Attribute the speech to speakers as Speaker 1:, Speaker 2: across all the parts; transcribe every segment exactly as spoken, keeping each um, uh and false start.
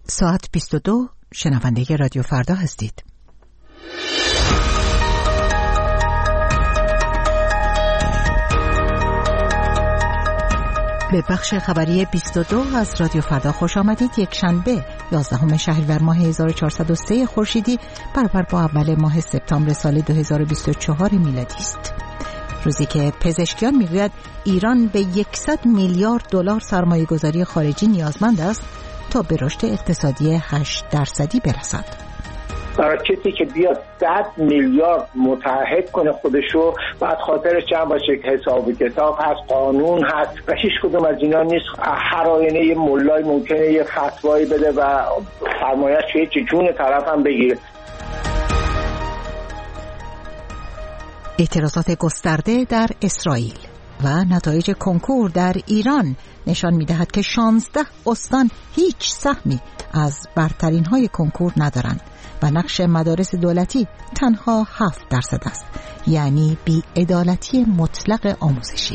Speaker 1: ساعت بیست و دو، شنونده رادیو فردا هستید. به بخش خبری بیست و دو از رادیو فردا خوش آمدید. یک شنبه یازدهم شهریور ماه هزار و چهارصد و سه خورشیدی برابر با اول ماه سپتامبر سال دو هزار و بیست و چهار میلادی است. روزی که پزشکیان میگوید ایران به صد میلیارد دلار سرمایه‌گذاری خارجی نیازمند است تا به رشد اقتصادی هشت درصدی برسد.
Speaker 2: برای کسی که بیاد صد میلیارد متعهد کنه خودشو، بعد خاطرش جمع باشه حساب کتاب هست، قانون هست و هیچ کدوم از اینا نیست. هر آینه یه مولای ممکنه یه فتوایی بده و سرمایه‌اش چه جون طرف هم بگیره.
Speaker 1: اعتراضات گسترده در اسرائیل و نتایج کنکور در ایران نشان می‌دهد که شانزده استان هیچ سهمی از برترین های کنکور ندارند و نقش مدارس دولتی تنها هفت درصد است، یعنی بی‌عدالتی مطلق آموزشی.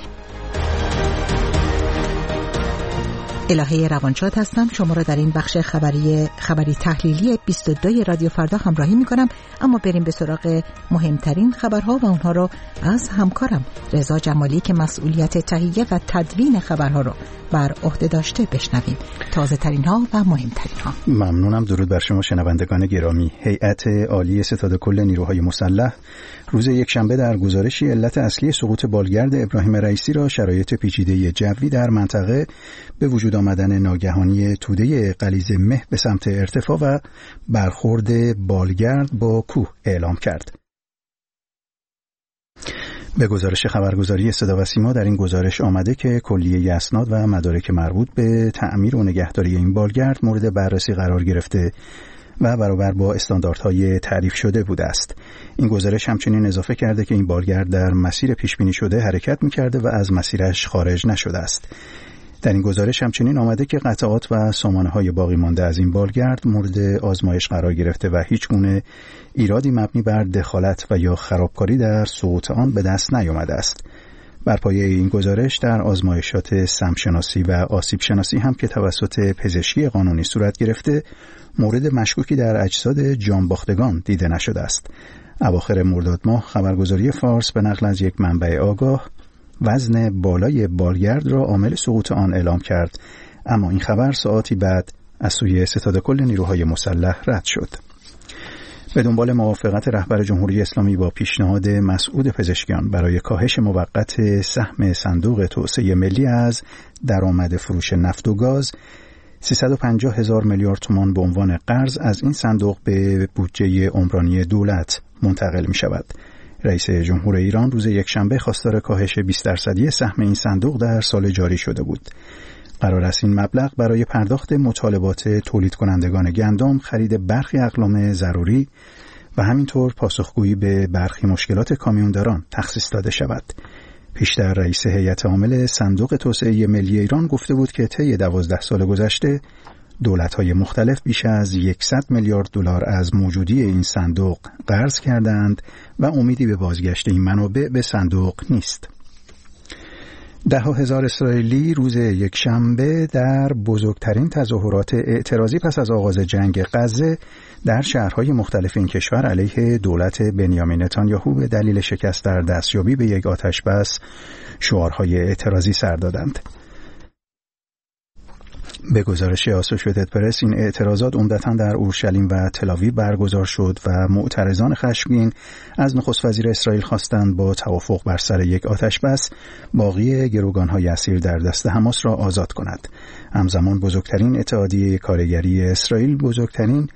Speaker 1: الهه روانشاد هستم. شما را در این بخش خبری خبری تحلیلی بیست و دو رادیو فردا همراهی می کنم، اما بریم به سراغ مهمترین خبرها و اونها رو از همکارم رضا جمالی که مسئولیت تهیه و تدوین خبرها رو بر عهده داشته بشنویم. تازه ترین ها و مهمترین ها.
Speaker 3: ممنونم. درود بر شما شنوندگان گرامی. هیئت عالی ستاد کل نیروهای مسلح روز یکشنبه در گزارشی علت اصلی سقوط بالگرد ابراهیم رئیسی را شرایط پیچیده جوی در منطقه به وجود آمدن ناگهانی توده غلیظ مه به سمت ارتفاع و برخورد بالگرد با کوه اعلام کرد. به گزارش خبرگزاری صدا و سیما در این گزارش آمده که کلیه اسناد و مدارک مربوط به تعمیر و نگهداری این بالگرد مورد بررسی قرار گرفته و برابر با استانداردهای تعریف شده بوده است. این گزارش همچنین اضافه کرده که این بالگرد در مسیر پیش بینی شده حرکت می‌کرده و از مسیرش خارج نشده است. در این گزارش همچنین آمده که قطعات و سامانه‌های باقی مانده از این بالگرد مورد آزمایش قرار گرفته و هیچ گونه ایرادی مبنی بر دخالت و یا خرابکاری در سقوط آن به دست نیامده است. بر پایه این گزارش در آزمایشات سمشناسی و آسیب شناسی هم که توسط پزشکی قانونی صورت گرفته، مورد مشکوکی در اجساد جانباختگان دیده نشده است. اواخر مرداد ماه خبرگزاری فارس به نقل از یک منبع آگاه وزن بالای بالگرد را عامل سقوط آن اعلام کرد، اما این خبر ساعاتی بعد از سوی ستاد کل نیروهای مسلح رد شد. به دنبال موافقت رهبر جمهوری اسلامی با پیشنهاد مسعود پزشکیان برای کاهش موقت سهم صندوق توسعه ملی از درآمد فروش نفت و گاز، سیصد و پنجاه هزار میلیارد تومان به عنوان قرض از این صندوق به بودجه عمرانی دولت منتقل می شود. رئیس جمهور ایران روز یکشنبه خواستار کاهش بیست درصدی سهم این صندوق در سال جاری شده بود. قرار است این مبلغ برای پرداخت مطالبات تولید کنندگان گندم، خرید برخی اقلام ضروری و همینطور پاسخگویی به برخی مشکلات کامیونداران تخصیص داده شود. پیشتر رئیس هیئت عامل صندوق توسعه ملی ایران گفته بود که طی دوازده سال گذشته دولت‌های مختلف بیش از صد میلیارد دلار از موجودی این صندوق قرض کردند و امیدی به بازگشت این منابع به صندوق نیست. ده ها هزار اسرائیلی روز یکشنبه در بزرگترین تظاهرات اعتراضی پس از آغاز جنگ غزه در شهرهای مختلف این کشور علیه دولت بنیامین نتانیاهو به دلیل شکست در دستیابی به یک آتشبس شعارهای اعتراضی سر دادند. به گزارش آسوشییتد پرس این اعتراضات عمدتاً در اورشلیم و تل‌آویو برگزار شد و معترضان خشمگین از نخست وزیر اسرائیل خواستند با توافق بر سر یک آتشبس باقی گروگان‌های اسیر در دست حماس را آزاد کند. همزمان بزرگترین اتحادیه کارگری اسرائیل بزرگترین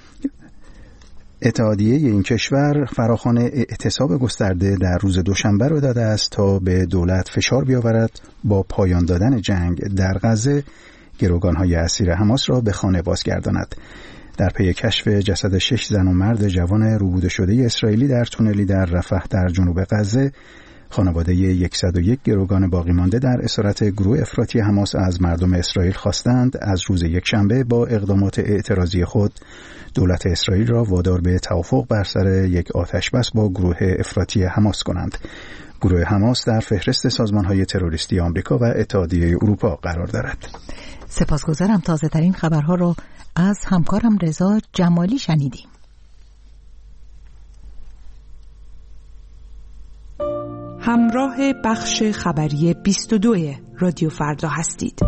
Speaker 3: اتحادیه این کشور فراخوان اعتصاب گسترده در روز دوشنبه را داده است تا به دولت فشار بیاورد با پایان دادن جنگ در غزه گروگان‌های اسیر حماس را به خانه بازگرداند. در پی کشف جسد شش زن و مرد جوان روبوده شده اسرائیلی در تونلی در رفح در جنوب غزه، خانواده صد و یک گروگان باقی مانده در اسارت گروه افراطی حماس از مردم اسرائیل خواستند از روز یکشنبه با اقدامات اعتراضی خود دولت اسرائیل را وادار به توافق بر سر یک آتشبس با گروه افراطی حماس کنند. گروه حماس در فهرست سازمان‌های تروریستی آمریکا و اتحادیه اروپا قرار دارد.
Speaker 1: سپاسگزارم. تازه ترین خبرها رو از همکارم رضا جمالی شنیدیم.
Speaker 4: همراه بخش خبری بیست و دو رادیو فردا هستید.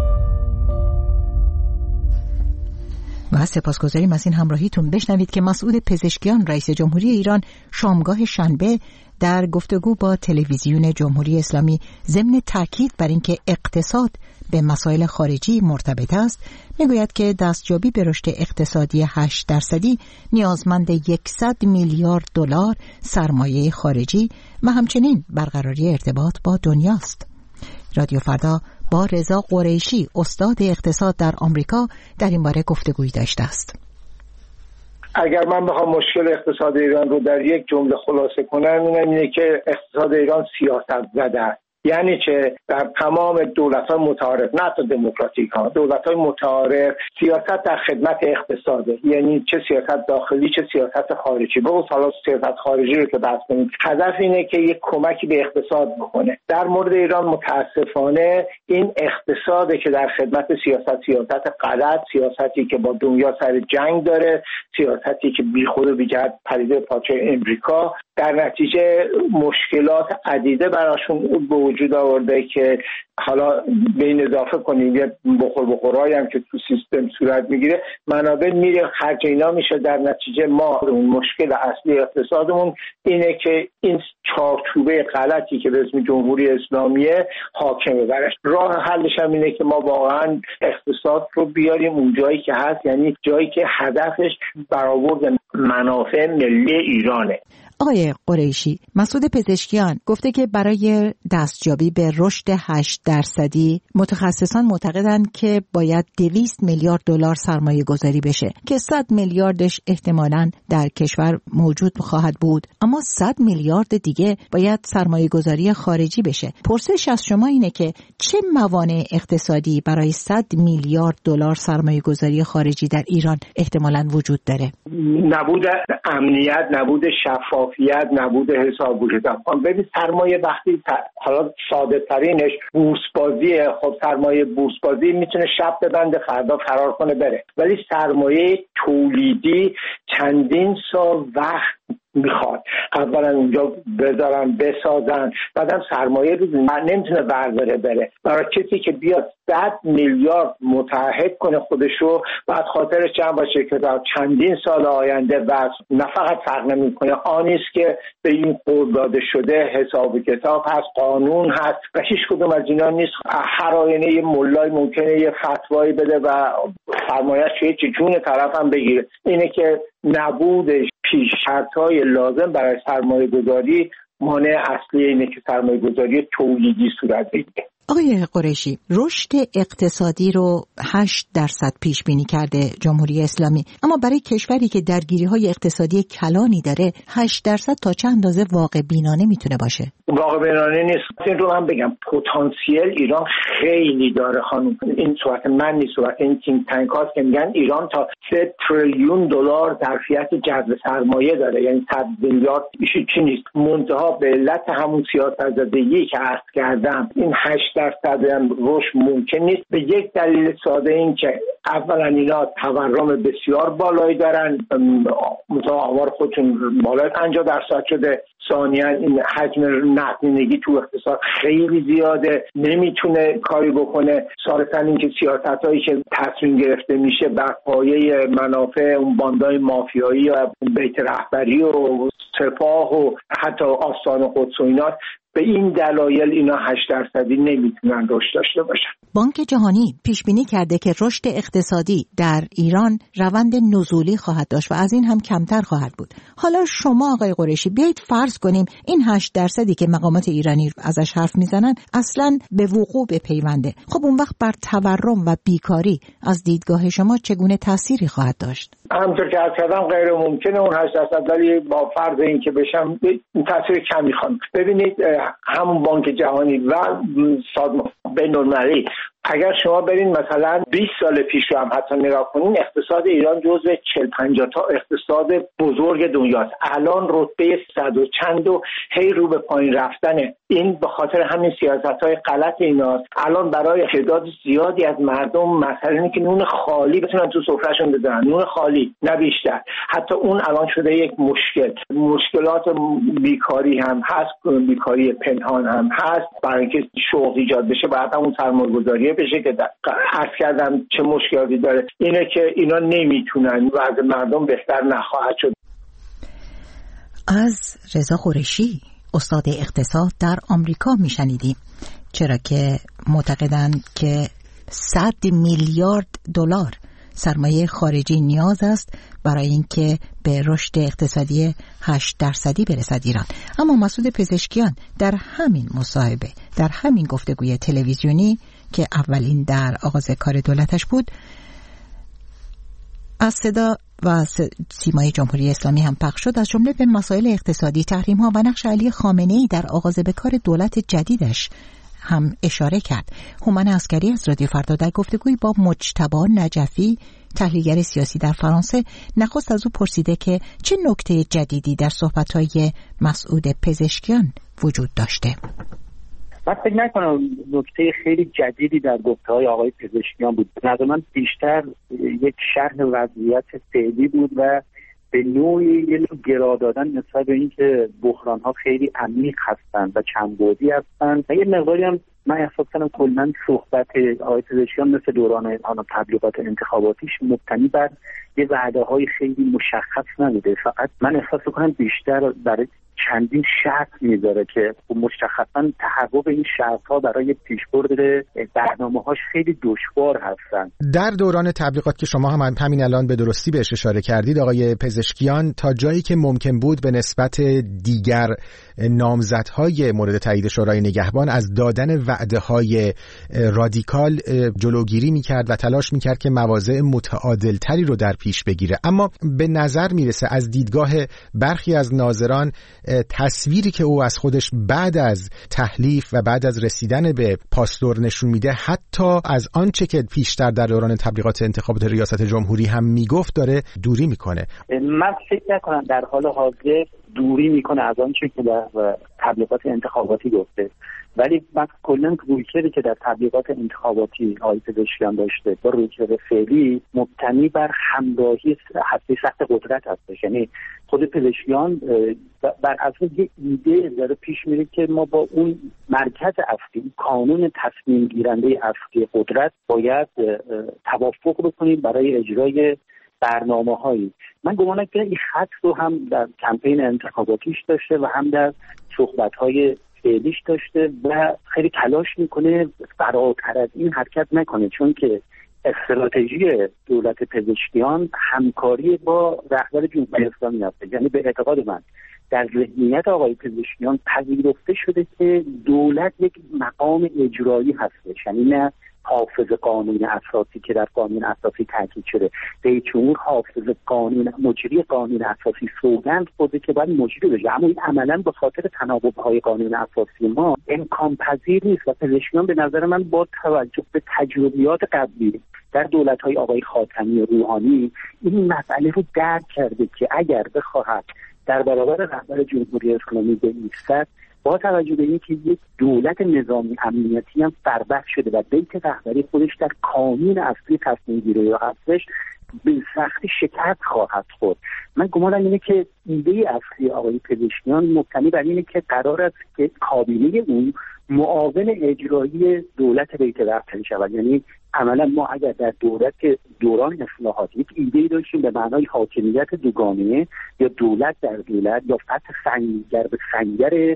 Speaker 1: و سپاسگزاریم از این همراهیتون. بشنوید که مسعود پزشکیان رئیس جمهوری ایران شامگاه شنبه در گفتگو با تلویزیون جمهوری اسلامی ضمن تاکید بر اینکه اقتصاد به مسائل خارجی مرتبط است میگوید که دستیابی به رشد اقتصادی هشت درصدی نیازمند صد میلیارد دلار سرمایه خارجی و همچنین برقراری ارتباط با دنیاست. رادیو فردا با رضا قریشی استاد اقتصاد در آمریکا در این باره گفتگویی داشته است.
Speaker 2: اگر من بخوام مشکل اقتصاد ایران رو در یک جمله خلاصه کنم اینه که اقتصاد ایران سیاست زده است. یعنی چه؟ در تمام دولت‌های متعارف، نه تا دموکراتیک ها، دولت‌های متعارف سیاست در خدمت اقتصاده، یعنی چه سیاست داخلی چه سیاست خارجی. به حالا سیاست خارجی رو که بحث کنیم، هدف اینه که یک کمکی به اقتصاد بکنه. در مورد ایران متاسفانه این اقتصاده که در خدمت سیاست، سیاست غلط، سیاستی که با دنیا سر جنگ داره، سیاستی که بیخود و بی‌جهت پریده پاچه امریکا، در نتیجه مشکلات عدیده براشون به وجود آورده که حالا به این اضافه کنیم یه بخور بخورایی هم که تو سیستم صورت میگیره، منابع میره خرج اینا میشه. در نتیجه ما اون مشکل اصلی اقتصادمون اینه که این چارچوبه غلطی که به اسم جمهوری اسلامیه حاکمه برش. راه حلش هم اینه که ما واقعا اقتصاد رو بیاریم اون جایی که هست، یعنی جایی که هدفش برآورد منافع ملی ایرانه.
Speaker 1: آقای قریشی، مسعود پزشکیان گفته که برای دستیابی به رشد هشت درصدی متخصصان معتقدند که باید دویست میلیارد دلار سرمایه گذاری بشه که صد میلیاردش احتمالاً در کشور موجود خواهد بود، اما صد میلیارد دیگه باید سرمایه گذاری خارجی بشه. پرسش از شما اینه که چه موانع اقتصادی برای صد میلیارد دلار سرمایه گذاری خارجی در ایران احتمالاً وجود داره؟
Speaker 2: نبود امنیت، نبود شفاف، نبود حساب و کتاب. ببین سرمایه وقتی حالا ساده ترینش بورس بازیه، خب سرمایه بورس بازی میتونه شب ببنده فردا فرار کنه بره، ولی سرمایه تولیدی چندین سال وقت میخواد. اولا اونجا بذارن بسازن، بعدم سرمایه رو نمیتونه برداره بره. برای کسی که بیاد صد میلیارد متعهد کنه خودشو، بعد خاطرش جمع باشه که در چندین سال آینده بس نه فقط فرق نمیکنه آنیست که به این قول داده شده حساب و کتاب هست، قانون هست و هیچ کدوم از اینا نیست. هر آینه یه مولای ممکنه یه فتوایی بده و سرمایه‌اش چه جون طرف هم بگیره. اینه که نبود پیش شرط‌های لازم برای سرمایه گذاری مانع اصلی اینه که سرمایه گذاری تولیدی صورت بگیره.
Speaker 1: آقای قریشی، رشد اقتصادی رو هشت درصد پیش بینی کرده جمهوری اسلامی، اما برای کشوری که درگیری‌های اقتصادی کلانی داره هشت درصد تا چه اندازه واقع بینانه میتونه باشه؟
Speaker 2: واقع بینانه نیست. این رو من بگم پتانسیل ایران خیلی داره خانم. این صورت من نیست، صورت این تینک تانک هاست که میگن ایران تا سه تریلیون دلار ظرفیت جذب سرمایه داره، یعنی صد میلیارد ایشی چی نیست. منتها به علت همون سیاست‌زدگی که عرض کردم این هشت درصد هم رشد ممکن نیست، به یک دلیل ساده این که اولا اینا تورم بسیار بالایی دارن، مثلا آمار خودتون بالای پنجاه درصد شده. ثانیاً این حجم نقدینگی تو اقتصاد خیلی زیاده، نمیتونه کاری بکنه. ثالثاً این که سیاستایی که تصمیم گرفته میشه بر پایه منافع اون باندای مافیایی و بیت رهبری و سپاه و حتی آستان قدس و اینا، به این دلایل اینا هشت درصدی نمیتونن رشد داشته باشن.
Speaker 1: بانک جهانی پیش بینی کرده که رشد اقتصادی در ایران روند نزولی خواهد داشت و از این هم کمتر خواهد بود. حالا شما آقای قریشی بیایید فرض کنیم این هشت درصدی که مقامات ایرانی ازش حرف میزنن اصلاً به وقوع بپیونده. خب اون وقت بر تورم و بیکاری از دیدگاه شما چگونه تأثیری خواهد داشت؟
Speaker 2: همونطور که عرض کردم غیر ممکنه اون هشت درصد، ولی با فرض این که بشم تأثیر کمی خواهد. ببینید همون بانک جهانی و سازمان بین‌المللی، اگر شما برین مثلا بیست سال پیش رو هم حتی نگاه کنین، اقتصاد ایران جزو چهل پنجاه تا اقتصاد بزرگ دنیاست. الان رتبه صد و چند و هی رو به پایین رفتنه. این به خاطر همین سیاست‌های غلط ایناست. الان برای تعداد زیادی از مردم مثلا اینه که نون خالی بتونن تو سفرهشون بذارن، نون خالی نه بیشتر. حتی اون الان شده یک مشکل. مشکلات بیکاری هم هست، بیکاری پنهان هم هست. برای اینکه شغل ایجاد بشه باید همون سرمایه‌گذاری بشه که عرض کردم چه مشکلاتی داره. اینه که اینا نمیتونن و از مردم بهتر نخواهد شد.
Speaker 1: از رضا قریشی، استاد اقتصاد در آمریکا میشنیدیم، چرا که معتقدند که صد میلیارد دلار سرمایه خارجی نیاز است برای اینکه به رشد اقتصادی هشت درصدی برسد ایران. اما مسعود پزشکیان در همین مصاحبه، در همین گفتگوی تلویزیونی که اولین در آغاز کار دولتش بود، از صدا و سیمای جمهوری اسلامی هم پخش شد، از جمله به مسائل اقتصادی، تحریم‌ها و نقش علی خامنه‌ای در آغاز به کار دولت جدیدش هم اشاره کرد. هومن عسکری از رادیو فردا در گفتگویی با مجتبی نجفی، تحلیلگر سیاسی در فرانسه، نخست از او پرسیده که چه نکته جدیدی در صحبت‌های مسعود پزشکیان وجود داشته.
Speaker 5: من فکر نکنم نکته خیلی جدیدی در گفته‌های آقای پزشکیان بود. به نظر من بیشتر یک شرح وضعیت فعلی بود و به نوعی یه نوع گرا دادن نسبت به اینکه بحران‌ها خیلی عمیق هستند و چند بعدی هستند. و یه مقداری هم من احساس کنم کلاً صحبت آقای پزشکیان مثل دوران آن تبلیغات انتخاباتیش مبتنی بر یه وعده‌های خیلی مشخص نبوده. فقط من احساس کنم بیشتر برای چندین شرط میذاره که مشخصاً تحقق این شرط‌ها برای پیشبرد برنامه‌هاش خیلی دشوار هستن.
Speaker 6: در دوران تبلیغات که شما هم همین الان به درستی بهش اشاره کردید آقای پزشکیان، تا جایی که ممکن بود به نسبت دیگر نامزدهای مورد تایید شورای نگهبان از دادن وعده‌های رادیکال جلوگیری می‌کرد و تلاش می‌کرد که مواضع متعادل‌تری رو در پیش بگیره. اما به نظر میرسه از دیدگاه برخی از ناظران تصویری که او از خودش بعد از تحلیف و بعد از رسیدن به پاستور نشون میده، حتی از آنچه که پیشتر در دوران تبلیغات انتخابات ریاست جمهوری هم میگفت داره دوری میکنه.
Speaker 5: من فکر نکنم در حال حاضر دوری میکنه از آنچه که در تبلیغات انتخاباتی گفته، ولی من کلا رویکردی که در تبلیغات انتخاباتی آقای پزشکیان داشته با رویکرد فعلی مبتنی بر همراهی هسته سخت قدرت هستش. یعنی خود پزشکیان بر اساس یک ایده داره پیش میره که ما با اون مرکز اصلی، کانون تصمیم گیرنده اصلی قدرت، باید توافق بکنیم برای اجرای برنامه‌هایی. من گمانم که این خط رو هم در کمپین انتخاباتیش داشته و هم در صحبت‌های فعلیش داشته و خیلی تلاش میکنه فراتر از این حرکت نکنه، چون که استراتژی دولت پزشکیان همکاری با رهبر جمهوری اسلامی هست. یعنی به اعتقاد من در ذهنیت آقای پزشکیان پذیرفته شده که دولت یک مقام اجرایی هستش، یعنی نه حافظ قانون اساسی که در قانون اساسی تاکید شده. رئیس جمهور حافظ قانون مجری قانون اساسی سوگند خورده که باید مجری بشه، اما این عملا به خاطر تناوب‌های قانون اساسی ما امکان پذیر نیست و پزشکیان به نظر من با توجه به تجربیات قبلی در دولت‌های آقای خاتمی و روحانی این مسئله رو درک کرده که اگر بخواهد در برابر رهبر جمهوری اسلامی بایستد، با توجه به اینکه یک دولت نظامی امنیتی هم فربخ شده و بیت رهبری خودش در کانون اصلی تصمیم گیری هستش، به سختی شکست خواهد خورد. من گمانم اینه که ایده اصلی آقای پزشکیان مبتنی بر اینه که قرار است که کابینه اون معاون اجرایی دولت بیت رهبری شود. یعنی عملا ما اگر در دولت دوران اصلاحات یک ایده داشتیم به معنای حاکمیت دوگانه یا دولت در دولت یا فتح سنگر به سنگر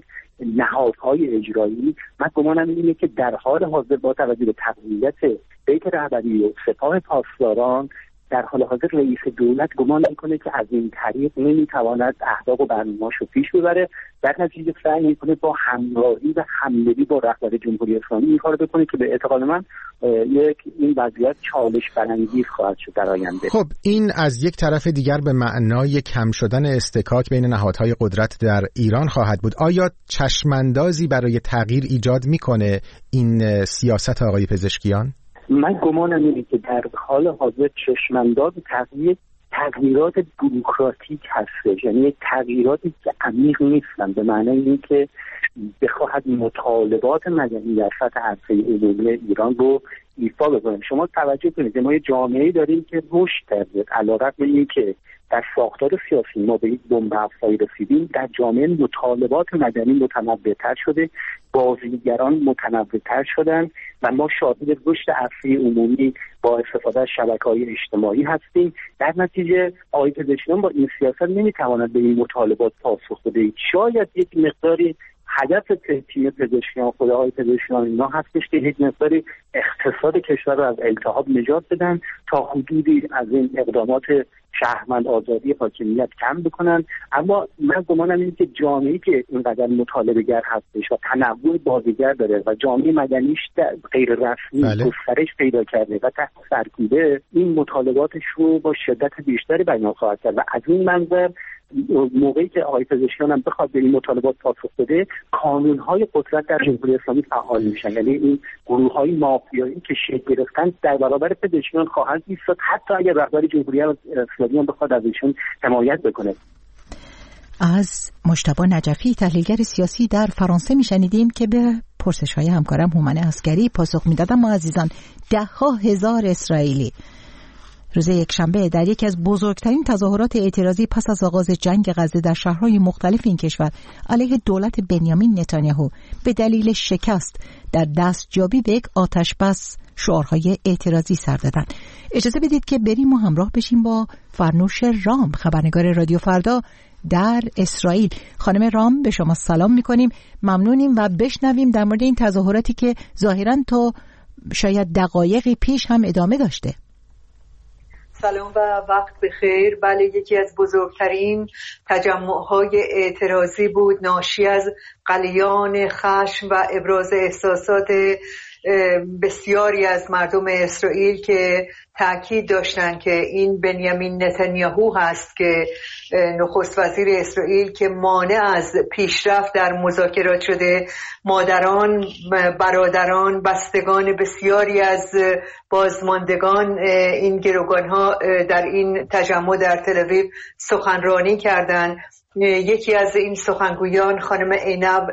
Speaker 5: نهادهای اجرایی، من گمانم اینه که در حال حاضر با توجه به تقویت بیت رهبری و سپاه پاسداران در حال حاضر رئیس دولت گمان میکنه که از این طریق نمیتواند اهداف و برنامه‌اش رو پیش ببره، در نتیجه سعی میکنه با همراهی و همدلی با رهبر جمهوری اسلامی این کارو بکنه که به اعتقاد من یک این وضعیت چالش برانگیز خواهد شد در آینده.
Speaker 6: خب این از یک طرف دیگر به معنای کم شدن استکاک بین نهادهای قدرت در ایران خواهد بود. آیا چشماندازی برای تغییر ایجاد میکنه این سیاست آقای پزشکیان؟
Speaker 5: من گمانم اینه که در حال حاضر چشمانداز تغییر تغییرات بوروکراتیک هستش، یعنی تغییراتی که عمیق نیستن، به معنای اینکه بخواهد مطالبات مدنی در سطح عرصه عمومی ایران رو ایفا بکنه. شما توجه کنید ما یه جامعه‌ای داریم که رشد کرده، علیرغم اینکه در ساختار سیاسی ما به یک بمب افزایی رسیدیم، در جامعه مطالبات مدنی متنوع‌تر شده، بازیگران متنوع‌تر شدن و ما شاهد رشد عرصه عمومی با استفاده از شبکه‌های اجتماعی هستیم. در نتیجه آقای پزشکیان با این سیاست نمیتواند به این مطالبات پاسخ بده. شاید یک مقداری هدف تیم پزشکیان خود آقای پزشکیان اینا هستش که یک مقداری اقتصاد کشور رو از التهاب نجات بدن، تا حدودی از این اقدامات شهروند آزادی حاکمیت کم بکنن. اما من گمانم اینه که جامعه‌ای که اینقدر مطالبه گر هستش و تنوع بازیگر داره و جامعه مدنیش غیر رسمی گسترش پیدا کرده و تحت سرکوبه، این مطالباتش رو با شدت بیشتری بیان خواهد کرد و از این منظر موقعی که آقای پزشکیان هم بخواد به این مطالبات پاسخ بده، کانون‌های قدرت در جمهوری اسلامی فعال میشن، یعنی این گروه‌های مافیایی که شکل گرفتن در برابر پزشکیان خواهند ایستاد، حتی اگر رهبر جمهوری اسلامی هم بخواد از ایشون حمایت بکنه.
Speaker 1: از مجتبی نجفی تحلیلگر سیاسی در فرانسه میشنیدیم که به پرسش‌های همکارم هومن عسکری پاسخ میدادن. ما عزیزان، ده ها هزار اسرائیلی روز یکشنبه در یکی از بزرگترین تظاهرات اعتراضی پس از آغاز جنگ غزه در شهرهای مختلف این کشور علیه دولت بنیامین نتانیاهو به دلیل شکست در دستیابی به یک آتش بس شعارهای اعتراضی سر دادن. اجازه بدید که بریم و همراه بشیم با فرنوش رام، خبرنگار رادیو فردا در اسرائیل. خانم رام، به شما سلام میکنیم، ممنونیم و بشنویم در مورد این تظاهراتی که ظاهراً تا شاید دقایقی پیش هم ادامه داشته.
Speaker 7: سلام و وقت بخیر. بله، یکی از بزرگترین تجمع‌های اعتراضی بود، ناشی از غلیان خشم و ابراز احساسات بسیاری از مردم اسرائیل که تأکید داشتن که این بنیامین نتانیاهو هست که نخست وزیر اسرائیل که مانع از پیشرفت در مذاکرات شده. مادران، برادران، بستگان بسیاری از بازماندگان این گروگان‌ها در این تجمع در تل اویو سخنرانی کردند. یکی از این سخنگویان خانم عینب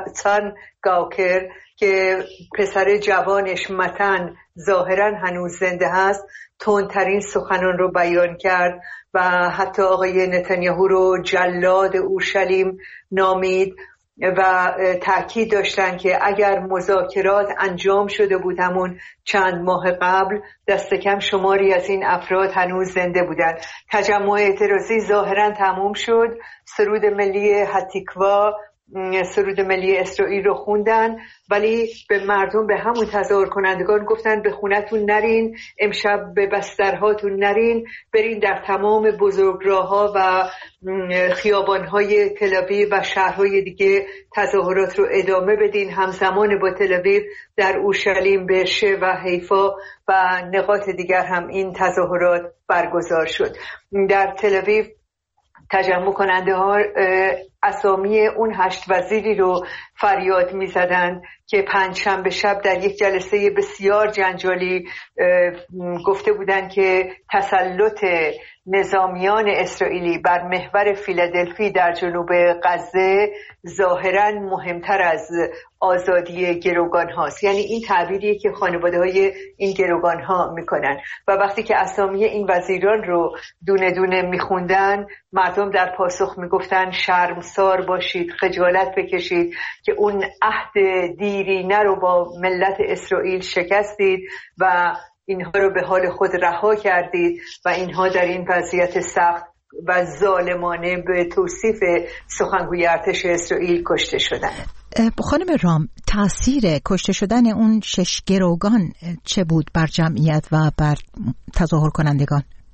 Speaker 7: چنگاوکر که پسر جوانش متن ظاهرا هنوز زنده هست، تندترین سخنان رو بیان کرد و حتی آقای نتانیاهو رو جلاد اورشلیم نامید و تأکید داشتن که اگر مذاکرات انجام شده بود همون چند ماه قبل، دست کم شماری از این افراد هنوز زنده بودند. تجمع اعتراضی ظاهرا تموم شد. سرود ملی هتیکوا، سرود ملی اسرائیل رو خوندن، ولی به مردم، به همون تظاهر کنندگان گفتن به خونتون نرین، امشب به بسترهاتون نرین، برین در تمام بزرگراه‌ها و خیابان‌های تل اویو و شهرهای دیگه تظاهرات رو ادامه بدین. همزمان با تل اویو در اورشلیم، برشه و حیفا و نقاط دیگر هم این تظاهرات برگزار شد. در تل اویو تجمع کننده ها اسامی اون هشت وزیری رو فریاد می زدن که پنجشنبه شب در یک جلسه بسیار جنجالی گفته بودن که تسلط نظامیان اسرائیلی بر محور فیلادلفی در جنوب غزه ظاهراً مهمتر از آزادی گروگان هاست. یعنی این تعبیریه که خانواده های این گروگان ها میکنن و وقتی که اسامی این وزیران رو دونه دونه میخوندن، مردم در پاسخ میگفتن شرمسار باشید، خجالت بکشید که اون عهد دیرینه رو با ملت اسرائیل شکستید و اینها رو به حال خود رها کردید و اینها در این وضعیت سخت و ظالمانه به توصیف سخنگوی ارتش اسرائیل کشته شدن.
Speaker 1: خانم رام، تأثیر کشته شدن اون شش گروگان چه بود بر جمعیت و بر تظاهر کنندگان؟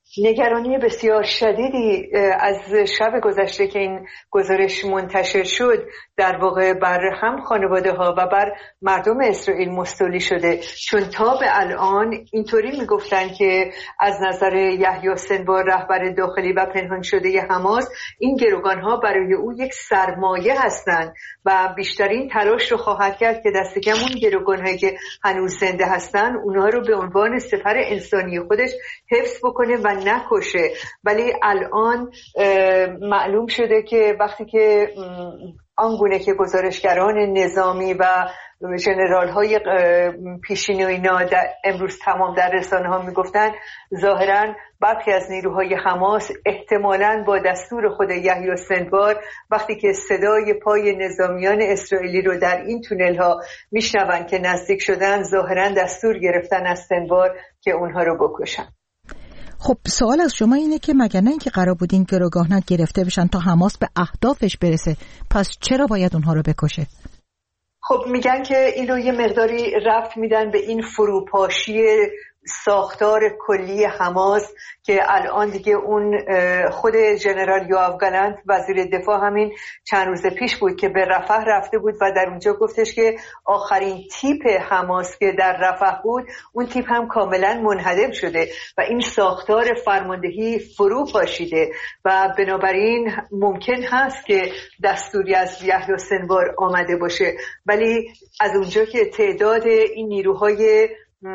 Speaker 7: نگرانی بسیار شدیدی از شب گذشته که این گزارش منتشر شد در واقع بر هم خانواده ها و بر مردم اسرائیل مستولی شده، چون تا به الان اینطوری میگفتن که از نظر یحیی سنوار رهبر داخلی و پنهان شده حماس این گروگان ها برای او یک سرمایه هستند و بیشترین تلاش رو خواهد کرد که دست کم اون گروگان هایی که هنوز زنده هستن اونها رو به عنوان سپر انسانی خودش حفظ بکنه و نکشه. ولی الان معلوم شده که وقتی که آنگونه که گزارشگران نظامی و ژنرال های پیشین و اینا امروز تمام در رسانه ها میگفتن، ظاهرا برخی از نیروهای حماس احتمالاً با دستور خود یحیی سنوار وقتی که صدای پای نظامیان اسرائیلی رو در این تونل ها میشنون که نزدیک شدن، ظاهرا دستور گرفتن از سنوار که اونها رو بکشن.
Speaker 1: خب سوال از شما اینه که مگر نه اینکه قرار بود این گروگانها گرفته بشن تا حماس به اهدافش برسه، پس چرا باید اونها رو بکشه؟
Speaker 7: خب میگن که این رو یه مقداری رفت میدن به این فروپاشی ساختار کلی حماس که الان دیگه اون خود ژنرال یوآو گالانت وزیر دفاع همین چند روز پیش بود که به رفح رفته بود و در اونجا گفتش که آخرین تیپ حماس که در رفح بود اون تیپ هم کاملا منهدم شده و این ساختار فرماندهی فرو پاشیده و بنابراین ممکن هست که دستوری از یحیی سنوار آمده باشه، ولی از اونجا که تعداد این نیروهای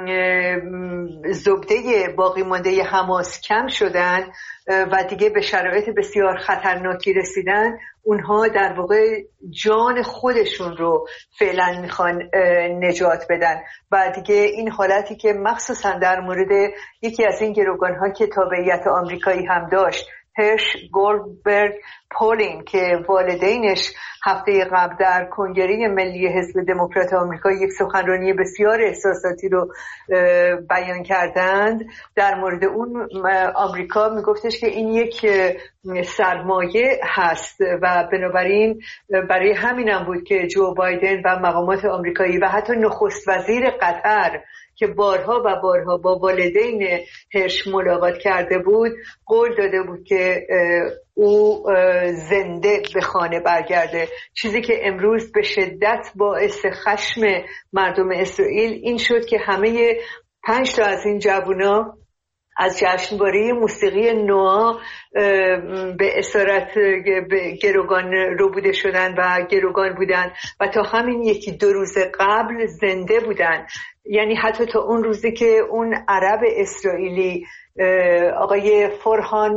Speaker 7: زبده باقی مانده حماس کم شدن و دیگه به شرایط بسیار خطرناکی رسیدن، اونها در واقع جان خودشون رو فعلا میخوان نجات بدن و دیگه این حالتی که مخصوصا در مورد یکی از این گروگان‌ها که تابعیت آمریکایی هم داشت، هرش گولدبرگ پولین که والدینش هفته قبل در کنگره ملی حزب دموکرات آمریکا یک سخنرانی بسیار احساساتی رو بیان کردند، در مورد اون آمریکا میگفتش که این یک سرمایه هست و بنابراین برای همینم بود که جو بایدن و مقامات آمریکایی و حتی نخست وزیر قطر که بارها و بارها با والدین هرش ملاقات کرده بود قول داده بود که او زنده به خانه برگرده. چیزی که امروز به شدت باعث خشم مردم اسرائیل این شد که همه پنج تا از این جوونا از جشنواره موسیقی نوآ به اسارت گروگان روبوده شدن و گروگان بودن و تا همین یکی دو روز قبل زنده بودن. یعنی حتی تا اون روزی که اون عرب اسرائیلی آقای فرهان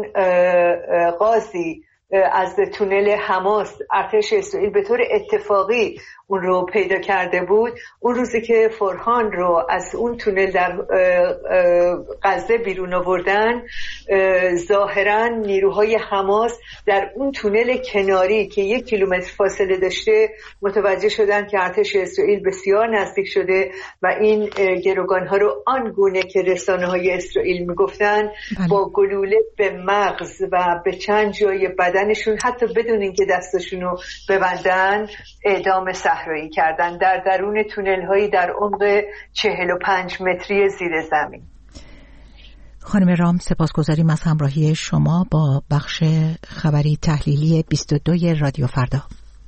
Speaker 7: قاضی از تونل حماس ارتش اسرائیل به طور اتفاقی اون رو پیدا کرده بود، اون روزی که فرهان رو از اون تونل در غزه بیرون آوردن، ظاهرا نیروهای حماس در اون تونل کناری که یک کیلومتر فاصله داشته متوجه شدن که ارتش اسرائیل بسیار نزدیک شده و این گروگان‌ها رو آنگونه که رسانه‌های اسرائیل میگفتن با گلوله به مغز و به چند جای بدنشون حتی بدون اینکه دستشون رو ببندن اعدام صحرایی کردن در درون تونل هایی در عمق چهل و پنج متری زیر زمین.
Speaker 1: خانم رام سپاسگزاریم از همراهی شما با بخش خبری تحلیلی بیست و دو رادیو فردا.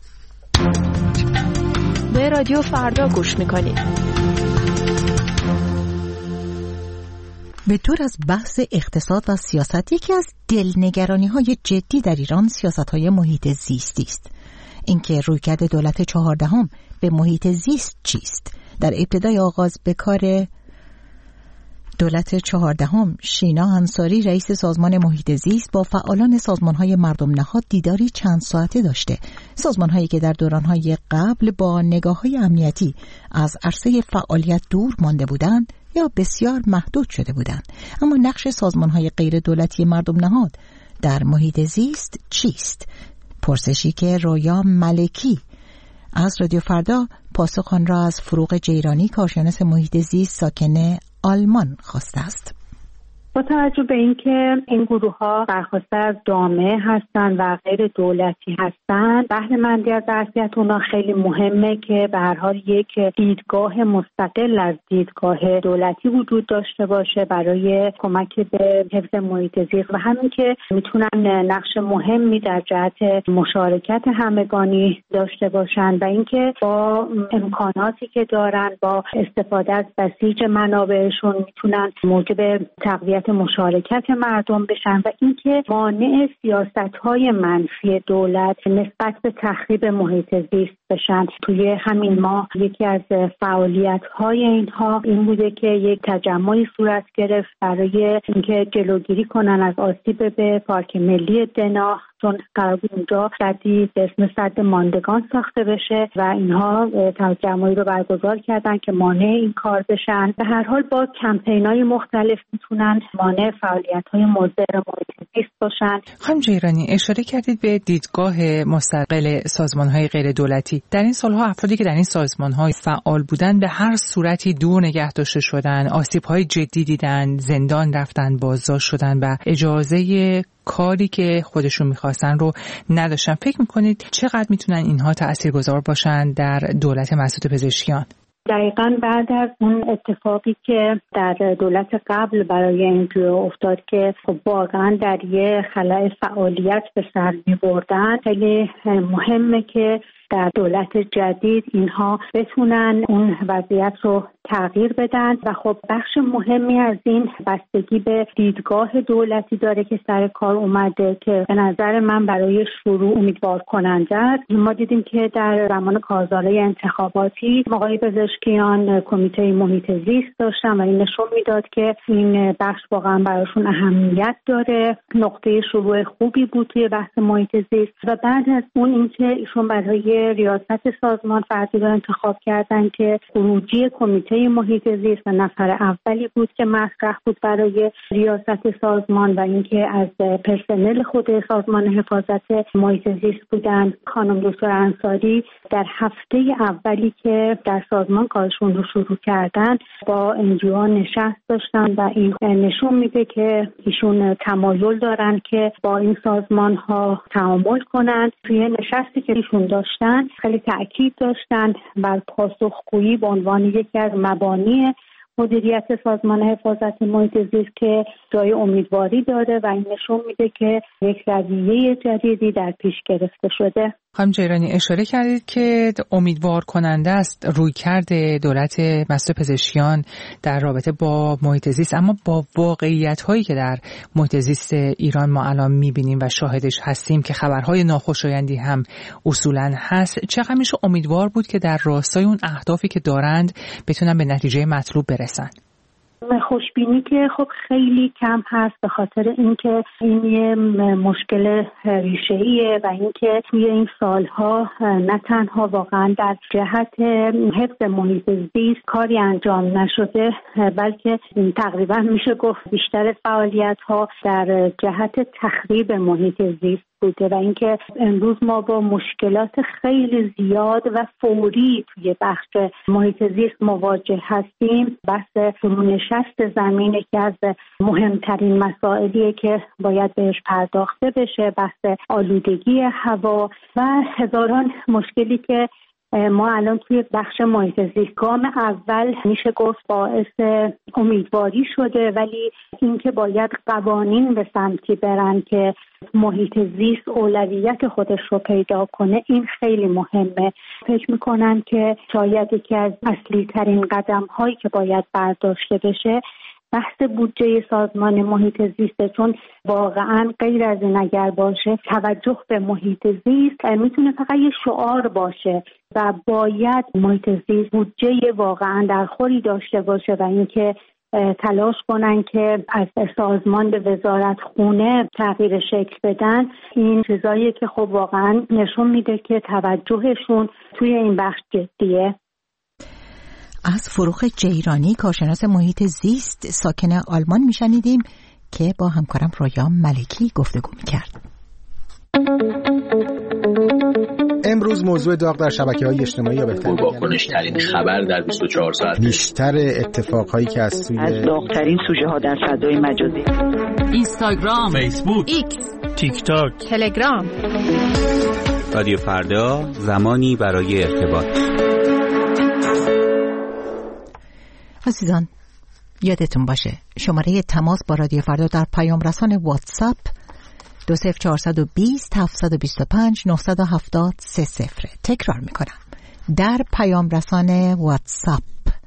Speaker 8: به رادیو فردا گوش میکنید.
Speaker 1: به دور از بحث اقتصاد و سیاست، یکی از دلنگرانی های جدی در ایران سیاست های محیط زیستی است. اینکه رویکرد دولت چهاردهم به محیط زیست چیست؟ در ابتدای آغاز به کار دولت چهاردهم، شینا انصاری رئیس سازمان محیط زیست با فعالان سازمان‌های مردم نهاد دیداری چند ساعته داشته. سازمان‌هایی که در دوران‌های قبل با نگاه‌های امنیتی از عرصه فعالیت دور مانده بودند یا بسیار محدود شده بودند. اما نقش سازمان‌های غیر دولتی مردم نهاد در محیط زیست چیست؟ پرسشی که رویا ملکی از رادیو فردا پاسخ آن را از فروغ جیرانی کارشناس محیط زیست ساکن آلمان خواسته است.
Speaker 9: با توجه به اینکه این گروه ها برخواسته از جامعه هستن و غیر دولتی هستن، بهره مندی از ظرفیت اونا خیلی مهمه که به هر حال یک دیدگاه مستقل از دیدگاه دولتی وجود داشته باشه برای کمک به حفظ محیط زیست و همین که میتونن نقش مهمی در جهت مشارکت همگانی داشته باشن و اینکه با امکاناتی که دارن با استفاده از بسیج منابعشون میتونن موجب تقویت مشارکت مردم بشن و اینکه مانع سیاست‌های منفی دولت نسبت به تخریب محیط زیست بشن. توی همین ماه یکی از فعالیت‌های اینها این بوده که یک تجمعی صورت گرفت برای اینکه جلوگیری کنن از آسیب به پارک ملی دنا، چون قرار بود اونجا سدی به اسم سد ماندگان ساخته بشه و اینها تجمعی رو برگزار کردن که مانع این کار بشن. به هر حال با کمپین‌های مختلف میتونن مانع فعالیت‌های مضر محیط زیست باشن.
Speaker 10: خانم جیرانی، اشاره کردید به دیدگاه مستقل سازمان‌های غیر دولتی. در این سال‌ها افرادی که در این سازمان‌ها فعال بودن به هر صورتی دور نگه داشته شدن، آسیب‌های جدی دیدن، زندان رفتن، بازداشت شدن و اجازه کاری که خودشون میخواستن رو نداشتن. فکر میکنید چقدر میتونن اینها تاثیرگذار باشن در دولت مسعود پزشکیان؟
Speaker 9: دقیقاً بعد از اون اتفاقی که در دولت قبل برای این گروه افتاد که خب واقعاً در یه خلأ فعالیت به سر می‌بردن، خیلی مهمه که در دولت جدید اینها بتونن اون وضعیت رو تغییر بدن و خب بخش مهمی از این بستگی به دیدگاه دولتی داره که سر کار اومده که به نظر من برای شروع امیدوار کننده است. ما دیدیم که در زمان کارزارهای انتخاباتی آقای پزشکیان کمیته محیط زیست داشتن و این نشون میداد که این بخش واقعا براشون اهمیت داره. نقطه شروع خوبی بود توی بحث محیط زیست و بعد از اون اینکه ایشون برای ریاست سازمان فردی رو انتخاب کردن که خروجی کمیته محیط زیست و نفر اولی بود که مطرح بود برای ریاست سازمان و اینکه از پرسنل خود سازمان حفاظت محیط زیست بودن. خانم دکتر انصاری در هفته اولی که در سازمان کارشون رو شروع کردن با انجیوها نشست داشتن و این نشون میده که ایشون تمایل دارن که با این سازمان ها تعامل کنن. توی نشستی که ایشون داشتن خیلی تأکید داشتن بر پاسخگویی به عنوان یکی از مبانی مدیریت سازمان حفاظت محیط زیست که جای امیدواری داره و این نشون میده که یک رویه جدیدی در پیش گرفته شده.
Speaker 10: خانم جیرانی، اشاره کردید که امیدوار کننده است رویکرد دولت مسعود پزشکیان در رابطه با محیط زیست، اما با واقعیت هایی که در محیط زیست ایران ما الان میبینیم و شاهدش هستیم که خبرهای ناخوشایندی هم اصولا هست، چقدر میشه امیدوار بود که در راستای اون اهدافی که دارند بتونن به نتیجه مطلوب برسن؟
Speaker 9: خوشبینی که خب خیلی کم هست به خاطر اینکه این یه مشکل ریشه‌ایه و اینکه توی این سالها نه تنها واقعا در جهت حفظ محیط زیست کاری انجام نشده، بلکه تقریبا میشه گفت بیشتر فعالیت‌ها در جهت تخریب محیط زیست بوده و اینکه امروز ما با مشکلات خیلی زیاد و فوری توی بخش محیط زیست مواجه هستیم. بحث فرونشست زمین یکی از مهمترین مسائلیه که باید بهش پرداخته بشه، بحث آلودگی هوا و هزاران مشکلی که ما الان توی بخش محیط زیست گام اول میشه گفت باعث امیدواری شده، ولی اینکه باید قوانین به سمتی برن که محیط زیست اولویت خودش رو پیدا کنه، این خیلی مهمه. فکر میکنم که شاید یکی از اصلی ترین قدم هایی که باید برداشته بشه بحث بودجه سازمان محیط زیست، چون واقعا غیر از این اگر باشه توجه به محیط زیست میتونه فقط یه شعار باشه و باید محیط زیست بودجه واقعا درخوری داشته باشه و اینکه تلاش کنن که از سازمان به وزارت خونه تغییر شکل بدن. این چیزاییه که خب واقعا نشون میده که توجهشون توی این بخش جدیه.
Speaker 1: از فروخ جیرانی، کارشناس محیط زیست ساکن آلمان میشنیدیم که با همکارم رویا ملکی گفتگو میکرد.
Speaker 6: امروز امروز موضوع داغ در شبکه‌های اجتماعی یا بهتر
Speaker 11: واکنش‌ترین خبر در بیست و چهار ساعت،
Speaker 6: بیشتر اتفاقهایی که از سوی
Speaker 12: از داغ‌ترین سوژه‌ها در فضای مجازی،
Speaker 13: اینستاگرام،
Speaker 14: فیسبوک،
Speaker 13: ایکس،
Speaker 14: تیک تاک،
Speaker 13: تلگرام.
Speaker 15: رادیو فردا، زمانی برای ارتباط.
Speaker 1: عزیزان یادتون باشه شماره تماس با رادیو فردا در پیام رسان واتساپ دو صفر چهارصد و بیست هفتصد و بیست و پنج نهصد و هفتاد سه صفر. تکرار میکنم، در پیام رسان واتساپ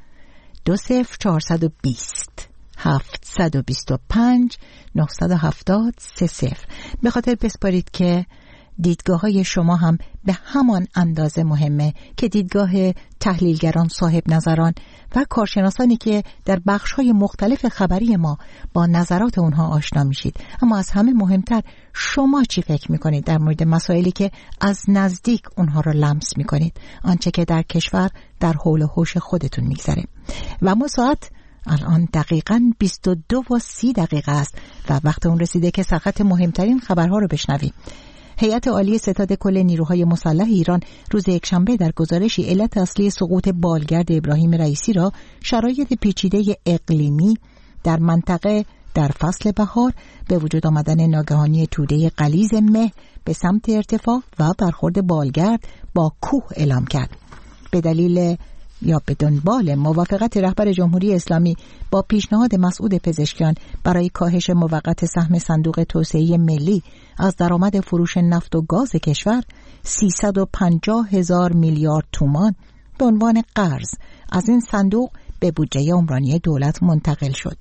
Speaker 1: دو صفر چهارصد و بیست هفتصد و بیست و پنج نهصد و هفتاد سه صفر. به خاطر بسپارید که دیدگاه های شما هم به همان اندازه مهمه که دیدگاه تحلیلگران، صاحب نظران و کارشناسانی که در بخش های مختلف خبری ما با نظرات اونها آشنا میشید. اما از همه مهمتر شما چی فکر میکنید در مورد مسائلی که از نزدیک اونها رو لمس میکنید، آنچه که در کشور در حول و حوش خودتون میگذره. و ما ساعت الان دقیقاً بیست و دو و سی دقیقه است و وقت اون رسیده که سرخط مهمترین خبرها رو بشنویم. هیئت عالی ستاد کل نیروهای مسلح ایران روز یکشنبه در گزارشی علت اصلی سقوط بالگرد ابراهیم رئیسی را شرایط پیچیده اقلیمی در منطقه در فصل بهار، به وجود آمدن ناگهانی توده غلیظ مه به سمت ارتفاع و برخورد بالگرد با کوه اعلام کرد. به دلیل یا به دنبال موافقت رهبر جمهوری اسلامی با پیشنهاد مسعود پزشکیان برای کاهش موقت سهم صندوق توسعه ملی از درآمد فروش نفت و گاز کشور، سیصد و پنجاه هزار میلیارد تومان به عنوان قرض از این صندوق به بودجه عمرانی دولت منتقل شد.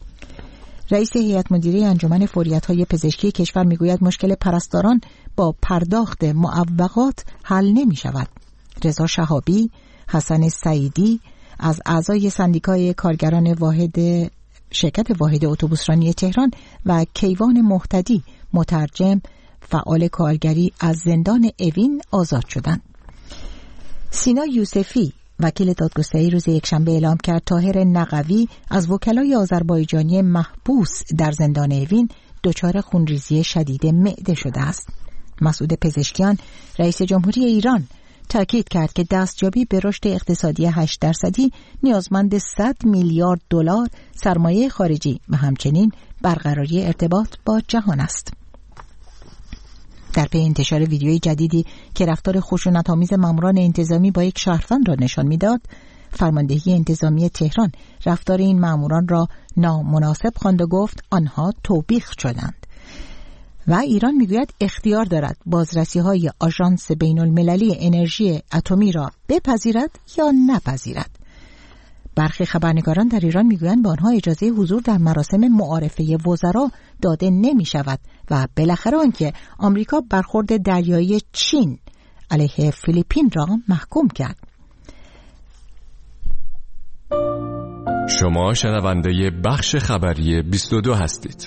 Speaker 1: رئیس هیئت مدیره انجمن فوریت‌های پزشکی کشور میگوید مشکل پرستاران با پرداخت معوقات حل نمی‌شود. رضا شهابی، حسن سعیدی از اعضای سندیکای کارگران واحد شرکت واحد اتوبوسرانی تهران و کیوان مهتدی، مترجم فعال کارگری، از زندان اوین آزاد شدند. سینا یوسفی وکیل دادگستری روز یکشنبه اعلام کرد طاهر نقوی از وکلای آذربایجانی محبوس در زندان اوین دچار خونریزی شدید معده شده است. مسعود پزشکیان رئیس جمهوری ایران تاکید کرد که دستیابی به رشد اقتصادی هشت درصدی نیازمند صد میلیارد دلار سرمایه خارجی و همچنین برقراری ارتباط با جهان است. در پی انتشار ویدیوی جدیدی که رفتار خشونت‌آمیز ماموران انتظامی با یک شهروند را نشان می‌داد، فرماندهی انتظامی تهران رفتار این ماموران را نامناسب خواند و گفت آنها توبیخ شدند. و ایران میگوید اختیار دارد بازرسی‌های آژانس بین‌المللی انرژی اتمی را بپذیرد یا نپذیرد. برخی خبرنگاران در ایران میگویند به آنها اجازه حضور در مراسم معارفه وزرا داده نمی شود و بالاخره آنکه آمریکا برخورد دریایی چین علیه فیلیپین را محکوم کرد.
Speaker 16: شما شنونده بخش خبری بیست و دو هستید.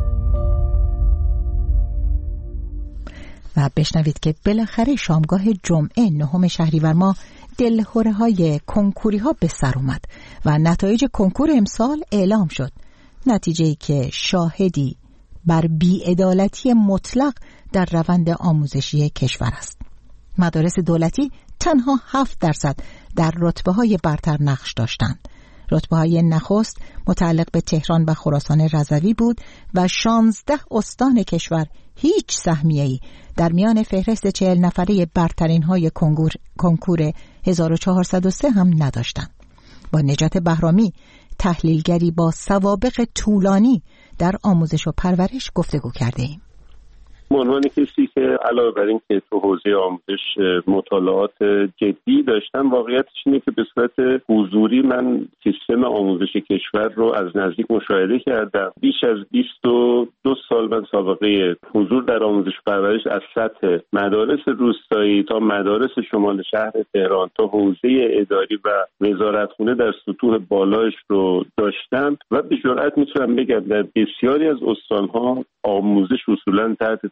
Speaker 1: و بشنوید که بالاخره شامگاه جمعه نهم شهریور ماه دلهره های کنکوری ها به سر اومد و نتایج کنکور امسال اعلام شد. نتیجه‌ای که شاهدی بر بی‌عدالتی مطلق در روند آموزشی کشور است. مدارس دولتی تنها هفت درصد در رتبه های برتر نقش داشتند. رتبه های نخست متعلق به تهران و خراسان رضوی بود و شانزده استان کشور هیچ سهمیه‌ای در میان فهرست چهل نفره برترین های کنکور کنکور هزار و چهارصد و سه هم نداشتند. با نجات بهرامی، تحلیلگری با سوابق طولانی در آموزش و پرورش گفتگو کرده ایم.
Speaker 17: به عنوان کسی که علاوه بر این که تو حوزه آموزش مطالعات جدی داشتم، واقعیتش اینه که به صورت حضوری من سیستم آموزش کشور رو از نزدیک مشاهده کردم. بیش از بیست و دو سال من سابقه حضور در آموزش و پرورش از سطح مدارس روستایی تا مدارس شمال شهر تهران تا حوزه اداری و وزارتخونه در سطوح بالایش رو داشتم و به جرئت میتونم بگم در بسیاری از استان‌ها آموزش اصولاً تحت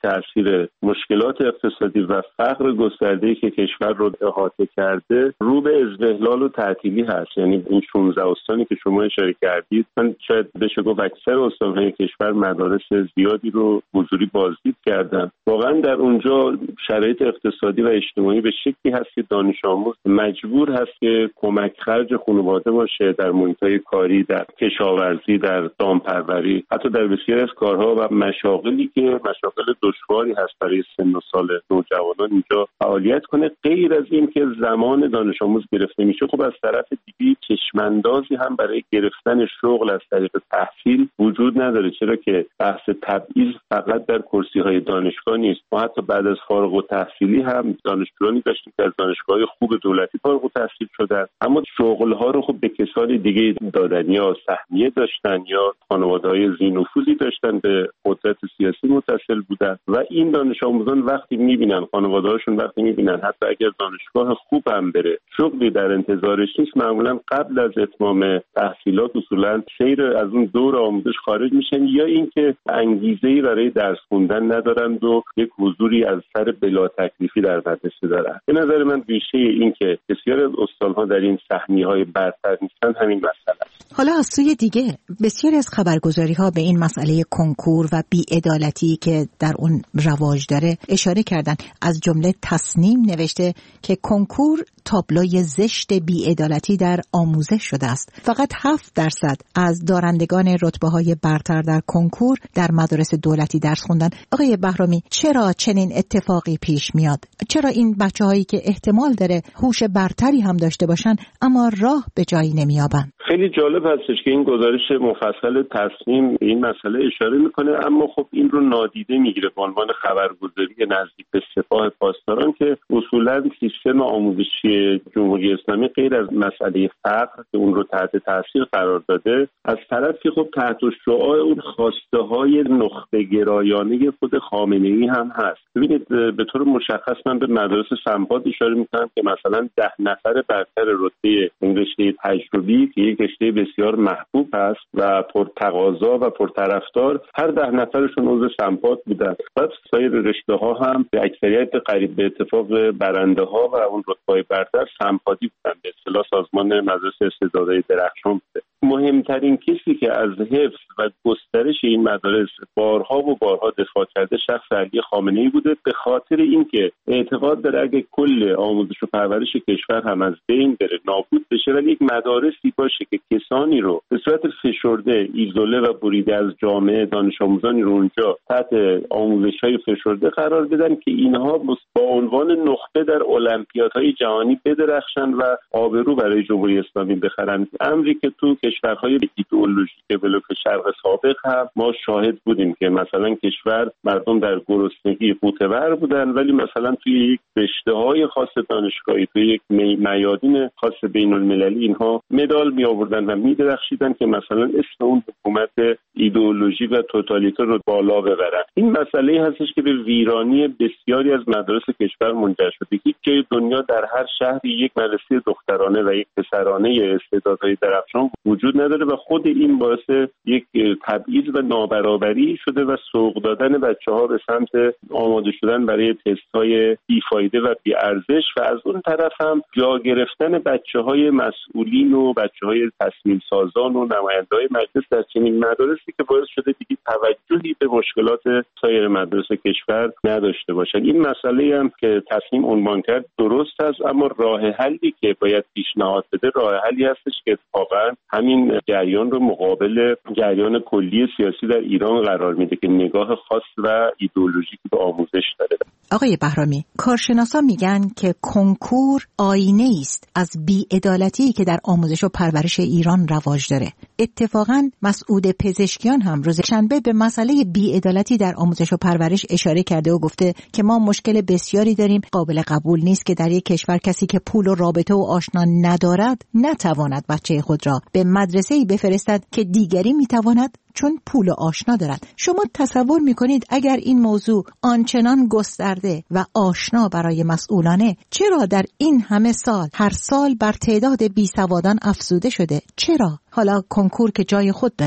Speaker 17: تاثیر مشکلات اقتصادی و فقر گسترده‌ای که کشور رو احاطه کرده رو به ازدحلال و تعطیلی هست. یعنی این شانزده استانی که شما اشاره کردید، من شاید بشه گفت اکثر استان‌های کشور مدارس زیادی رو حضوری بازدید کردن. واقعا در اونجا شرایط اقتصادی و اجتماعی به شکلی هست که دانش آموز مجبور هست که کمک خرج خانواده باشه در محیط‌های کاری، در کشاورزی، در دامپروری، حتی در بسیاری از کارها و مشاغلی که مشاغل دشواری هست برای سن و سال نوجوانان اینجا فعالیت کنه. غیر از این که زمان دانش آموز گرفته میشه، خب از طرف دیگه چشماندازی هم برای گرفتن شغل از طریق تحصیل وجود نداره، چرا که بحث تبعیض فقط در کرسی‌های دانشگاه نیست. ما حتی بعد از فارغ التحصیلی هم دانشجویانی داشتیم که از دانشگاه خوب دولتی فارغ التحصیل شدن، اما شغل‌ها رو خب به کسانی دیگه دادن، یا سهمیه داشتن یا خانواده‌های ذی‌نفوذی داشتن، به قدرت سیاسی متصل بودن و این دانش آموزان وقتی می‌بینن، خانواده‌هاشون وقتی می‌بینن حتی اگر دانشگاه خوب هم بره شغلی در انتظارش نیست، معمولاً قبل از اتمام تحصیلات اصولاً سیر از اون دور آموزش خارج میشن، یا اینکه انگیزه‌ای برای درس خوندن ندارند و یک حضوری از سر بلا تکلیفی در مدرسه دارن. به نظر من ریشه این که بسیاری از استان‌ها در این سهمیه‌های برتر نیستن همین مسئله است.
Speaker 1: حالا از سوی دیگه بسیاری از خبرگزاری‌ها به این مسئله کنکور و بی‌عدالتی که در اون رواج داره اشاره کردن. از جمله تصنیم نوشته که کنکور تابلوی زشت بی‌عدالتی در آموزش شده است. فقط هفت درصد از دارندگان رتبه‌های برتر در کنکور در مدارس دولتی درس خوندن. آقای بهرامی، چرا چنین اتفاقی پیش میاد؟ چرا این بچه‌هایی که احتمال داره هوش برتری هم داشته باشن اما راه به جایی نمی‌یابن؟
Speaker 17: خیلی جالب هستش که این گزارش مفصل تصمیم این مسئله اشاره میکنه، اما خب این رو نادیده میگیره به عنوان خبرگزاری نزدیک به سپاه پاسداران که اصولاً سیستم آموزشی جمهوری اسلامی غیر از مسئله فقر که اون رو تحت تاثیر قرار داده، از طرفی خب تحت شعاع اون خواسته های نخبه گرایانه خود خامنه‌ای هم هست. ببینید به طور مشخص من به مدارس سمپاد اشاره میکنم که مثلا ده نفر برتر رتبه رشته تجربی که یک رشته بسیار محبوب هست و پرتقاضا و پرطرفدار، هر ده نفرشون عضو سمپاد بودن و سایر رشته ها هم به اکثریت قریب به اتفاق برنده ها و اون رتبه‌های برتر سمپادی بودن، به اصطلاح سازمان مدارس استعدادهای درخشان بوده. مهمترین کسی که از حفظ و گسترش این مدارس بارها و بارها دفاع کرده شخص علی خامنه‌ای بوده، به خاطر اینکه اعتقاد داره اگه کل آموزش و پرورش کشور هم از بین بره، نابود بشه، ولی یک مدارسی باشه که کسانی رو به صورت فشرده، ایزوله و بریده از جامعه، دانش آموزانی رو اونجا تحت آموزش‌های فشرده قرار بدن که اینها با عنوان نخبه در المپیادهای جهانی بدرخشن و آبرو برای جمهوری اسلامی بخرن. امری که تو کشورهای ایدئولوژیک بلوک شرق سابق هم ما شاهد بودیم که مثلا کشور مردم در گرسنگی قوتور بودن، ولی مثلا توی یک رشته‌های خاص دانشگاهی، توی یک میادین خاص بین‌المللی اینها مدال می آوردن و می درخشیدن که مثلا اسم اون حکومت ایدئولوژی و توتالیتر رو بالا ببرن. این مسئله هستش که به ویرانی بسیاری از مدارس کشور منجر شده. هیچ جای دنیا در هر شهری یک مدرسه دخترانه و یک پسرانه استعدادهای درخشان وجود نداره و خود این باعث یک تبعیض و نابرابری شده و سوق دادن بچه‌ها به سمت آماده شدن برای تست‌های بی‌فایده و بی‌ارزش و از اون طرف هم جا گرفتن بچه‌های مسئولین و بچه‌های تصمیم سازان و نماینده‌های مجلس در چنین مدارسی که باعث شده دیگه توجهی به مشکلات سایر مدارس کشور نداشته باشن. این مسئله هم که تصمیم عنوان کرد درست است، اما راه حلی که باید پیشنهاد بده راه حلی هستش که اتفاقا همین جریان رو مقابل جریان کلی سیاسی در ایران قرار میده که نگاه خاص و ایدئولوژیکی به آموزش داره.
Speaker 1: آقای بهرامی، کارشناسا میگن که کنکور آینه است از بی‌عدالتی که در آموزش و پرورش ایران رواج داره. اتفاقاً مسعود پزشکیان هم روز شنبه به مسئله بی‌عدالتی در آموزش و پرورش اشاره کرده و گفته که ما مشکل بسیاری داریم. قابل قبول نیست که در یک کشور کسی که پول و رابطه و آشنا ندارد نتواند بچه خود را به مدرسه‌ای بفرستد که دیگری میتواند چون پول و آشنا دارد. شما تصور میکنید اگر این موضوع آنچنان گسترده و آشنا برای مسئولانه، چرا در این همه سال هر سال بر تعداد بیسوادان افزوده شده؟ چرا؟ حالا کنکور که جای خود داره.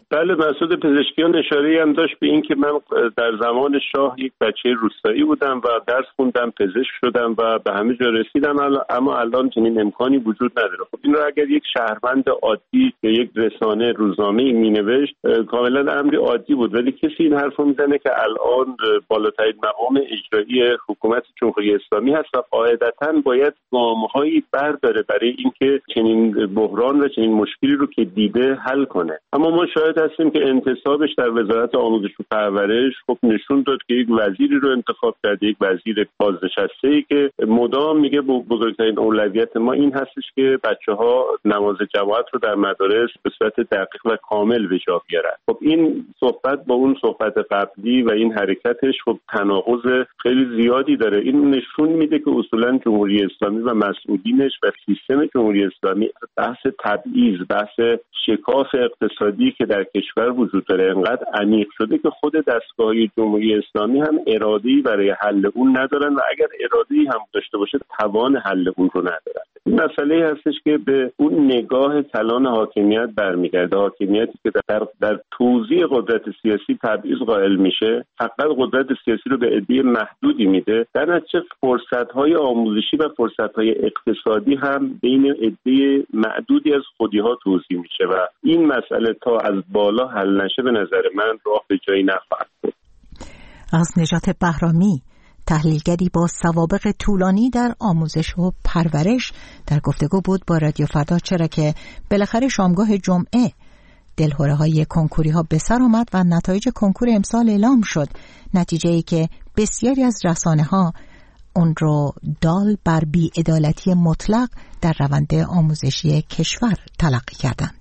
Speaker 17: بله، مسعود پزشکیان اشاره هم داشت به این که من در زمان شاه یک بچه روستایی بودم و درس خوندم، پزشک شدم و به همه جا رسیدم، اما الان چنین امکانی وجود نداره. خب این رو اگر یک شهروند عادی یا یک رسانه روزنامه‌ای مینوشت کاملا امری عادی بود، ولی کسی این حرفو میزنه که الان بالاترین مقام اجرایی حکومت جمهوری اسلامی هست و قاعدتاً باید گام‌هایی برداره برای اینکه چنین بحران و چنین مشکلی رو که دیده حل کنه. اما ما شاهد هستیم که انتصابش در وزارت آموزش و پرورش خب نشون داد که یک وزیری رو انتخاب کرده، یک وزیر بازنشسته‌ای که مدام میگه بزرگترین اولویت ما این هستش که بچه‌ها نماز جماعت رو در مدارس به صورت دقیق و کامل به جا بیارن. خب این صحبت با اون صحبت قبلی و این حرکتش خب تناقض خیلی زیادی داره. این نشون میده که اصولا جمهوری اسلامی و مسئولینش و سیستم جمهوری اسلامی بحث تبعیض، بحث شکاف اقتصادی که در کشور وجود داره انقدر عمیق شده که خود دستگاه‌های جمهوری اسلامی هم اراده‌ای برای حل اون ندارن و اگر اراده‌ای هم داشته باشه توان حل اون رو ندارن. این مسئله هستش که به اون نگاه کلان حاکمیت برمیگرده، حاکمیتی که در در توزیع قدرت سیاسی تبعیض قائل میشه، فقط قدرت سیاسی رو به عده محدودی میده، در نتیجه فرصت‌های آموزشی و فرصت‌های اقتصادی هم بین عده معدودی از خودی‌ها توزیع میشه و این مسئله تا از بالا حل نشه به نظر من راه به جایی نخواهد بود.
Speaker 1: از نجات بهرامی، تحلیلگری با سوابق طولانی در آموزش و پرورش، در گفتگو بود با رادیو فردا، چرا که بالاخره شامگاه جمعه دلهره های کنکوری ها به سر آمد و نتایج کنکور امسال اعلام شد، نتیجه ای که بسیاری از رسانه ها اون رو دال بر بی‌عدالتی مطلق در روند آموزشی کشور تلقی کردند.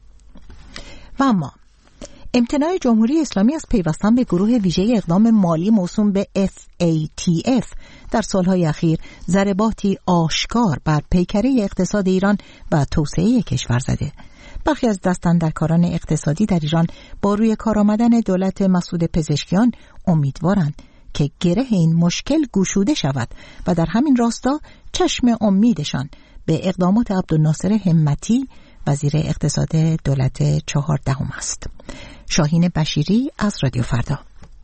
Speaker 1: و اما امتناع جمهوری اسلامی از پیوستن به گروه ویژه اقدام مالی موسوم به اف ای تی اف در سالهای اخیر ضرباتی آشکار بر پیکره اقتصاد ایران و توسعه کشور زده. برخی از دستاندرکاران اقتصادی در ایران با روی کار آمدن دولت مسعود پزشکیان امیدوارند که گره این مشکل گشوده شود و در همین راستا چشم امیدشان به اقدامات عبدالناصر همتی وزیر اقتصاد دولت چهاردهم است. شاهین بشیری از رادیو فردا.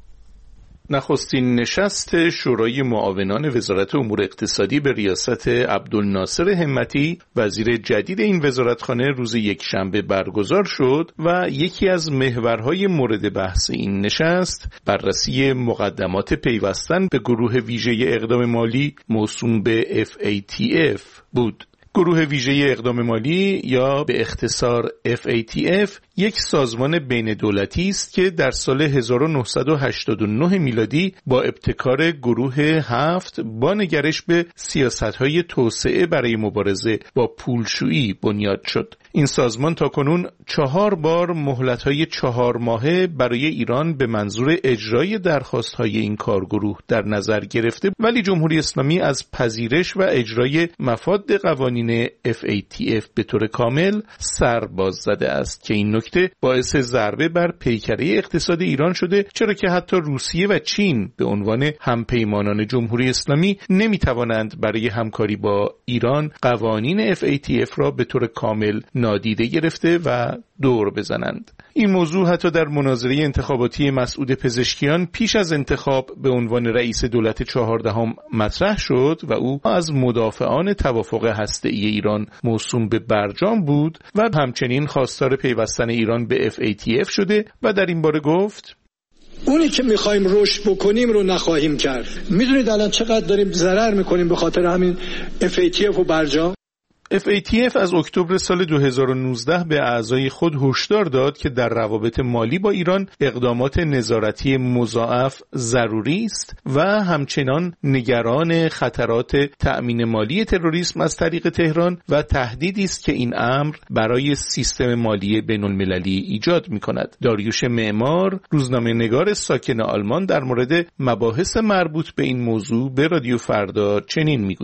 Speaker 14: نخستین نشست شورای معاونان وزارت امور اقتصادی به ریاست عبدالناصر همتی وزیر جدید این وزارتخانه روز یکشنبه برگزار شد و یکی از محورهای مورد بحث این نشست بررسی مقدمات پیوستن به گروه ویژه اقدام مالی موسوم به اف ای تی اف بود. گروه ویژه اقدام مالی یا به اختصار اف ای تی اف یک سازمان بین دولتی است که در سال هزار و نهصد و هشتاد و نه میلادی با ابتکار گروه هفت با نگرش به سیاست‌های توسعه برای مبارزه با پولشویی بنیاد شد. این سازمان تاکنون چهار بار مهلت‌های چهار ماهه برای ایران به منظور اجرای درخواست‌های این کارگروه در نظر گرفته، ولی جمهوری اسلامی از پذیرش و اجرای مفاد قوانین اف ای تی اف به طور کامل سر باز زده است که این نکته باعث ضربه بر پیکره اقتصاد ایران شده، چرا که حتی روسیه و چین به عنوان همپیمانان جمهوری اسلامی نمی‌توانند برای همکاری با ایران قوانین اف ای تی اف را به طور کامل نادیده گرفته و دور بزنند. این موضوع حتی در مناظره انتخاباتی مسعود پزشکیان پیش از انتخاب به عنوان رئیس دولت چهاردهم مطرح شد و او از مدافعان توافق هسته‌ای ایران موسوم به برجام بود و همچنین خواستار پیوستن ایران به اف ای تی اف شده و در این باره گفت:
Speaker 18: اونی که میخوایم رشد بکنیم رو نخواهیم کرد. میدونید الان چقدر داریم ضرر میکنیم به خاطر همین اف ای تی اف و برجام؟
Speaker 14: اف ای تی اف از اکتبر سال دو هزار و نوزده به اعضای خود هشدار داد که در روابط مالی با ایران اقدامات نظارتی مضاعف ضروری است و همچنان نگران خطرات تأمین مالی تروریسم از طریق تهران و تهدیدی است که این امر برای سیستم مالی بین‌المللی ایجاد می‌کند. داریوش معمار، روزنامه‌نگار ساکن آلمان، در مورد مباحث مربوط به این موضوع به رادیو فردا چنین می‌گوید: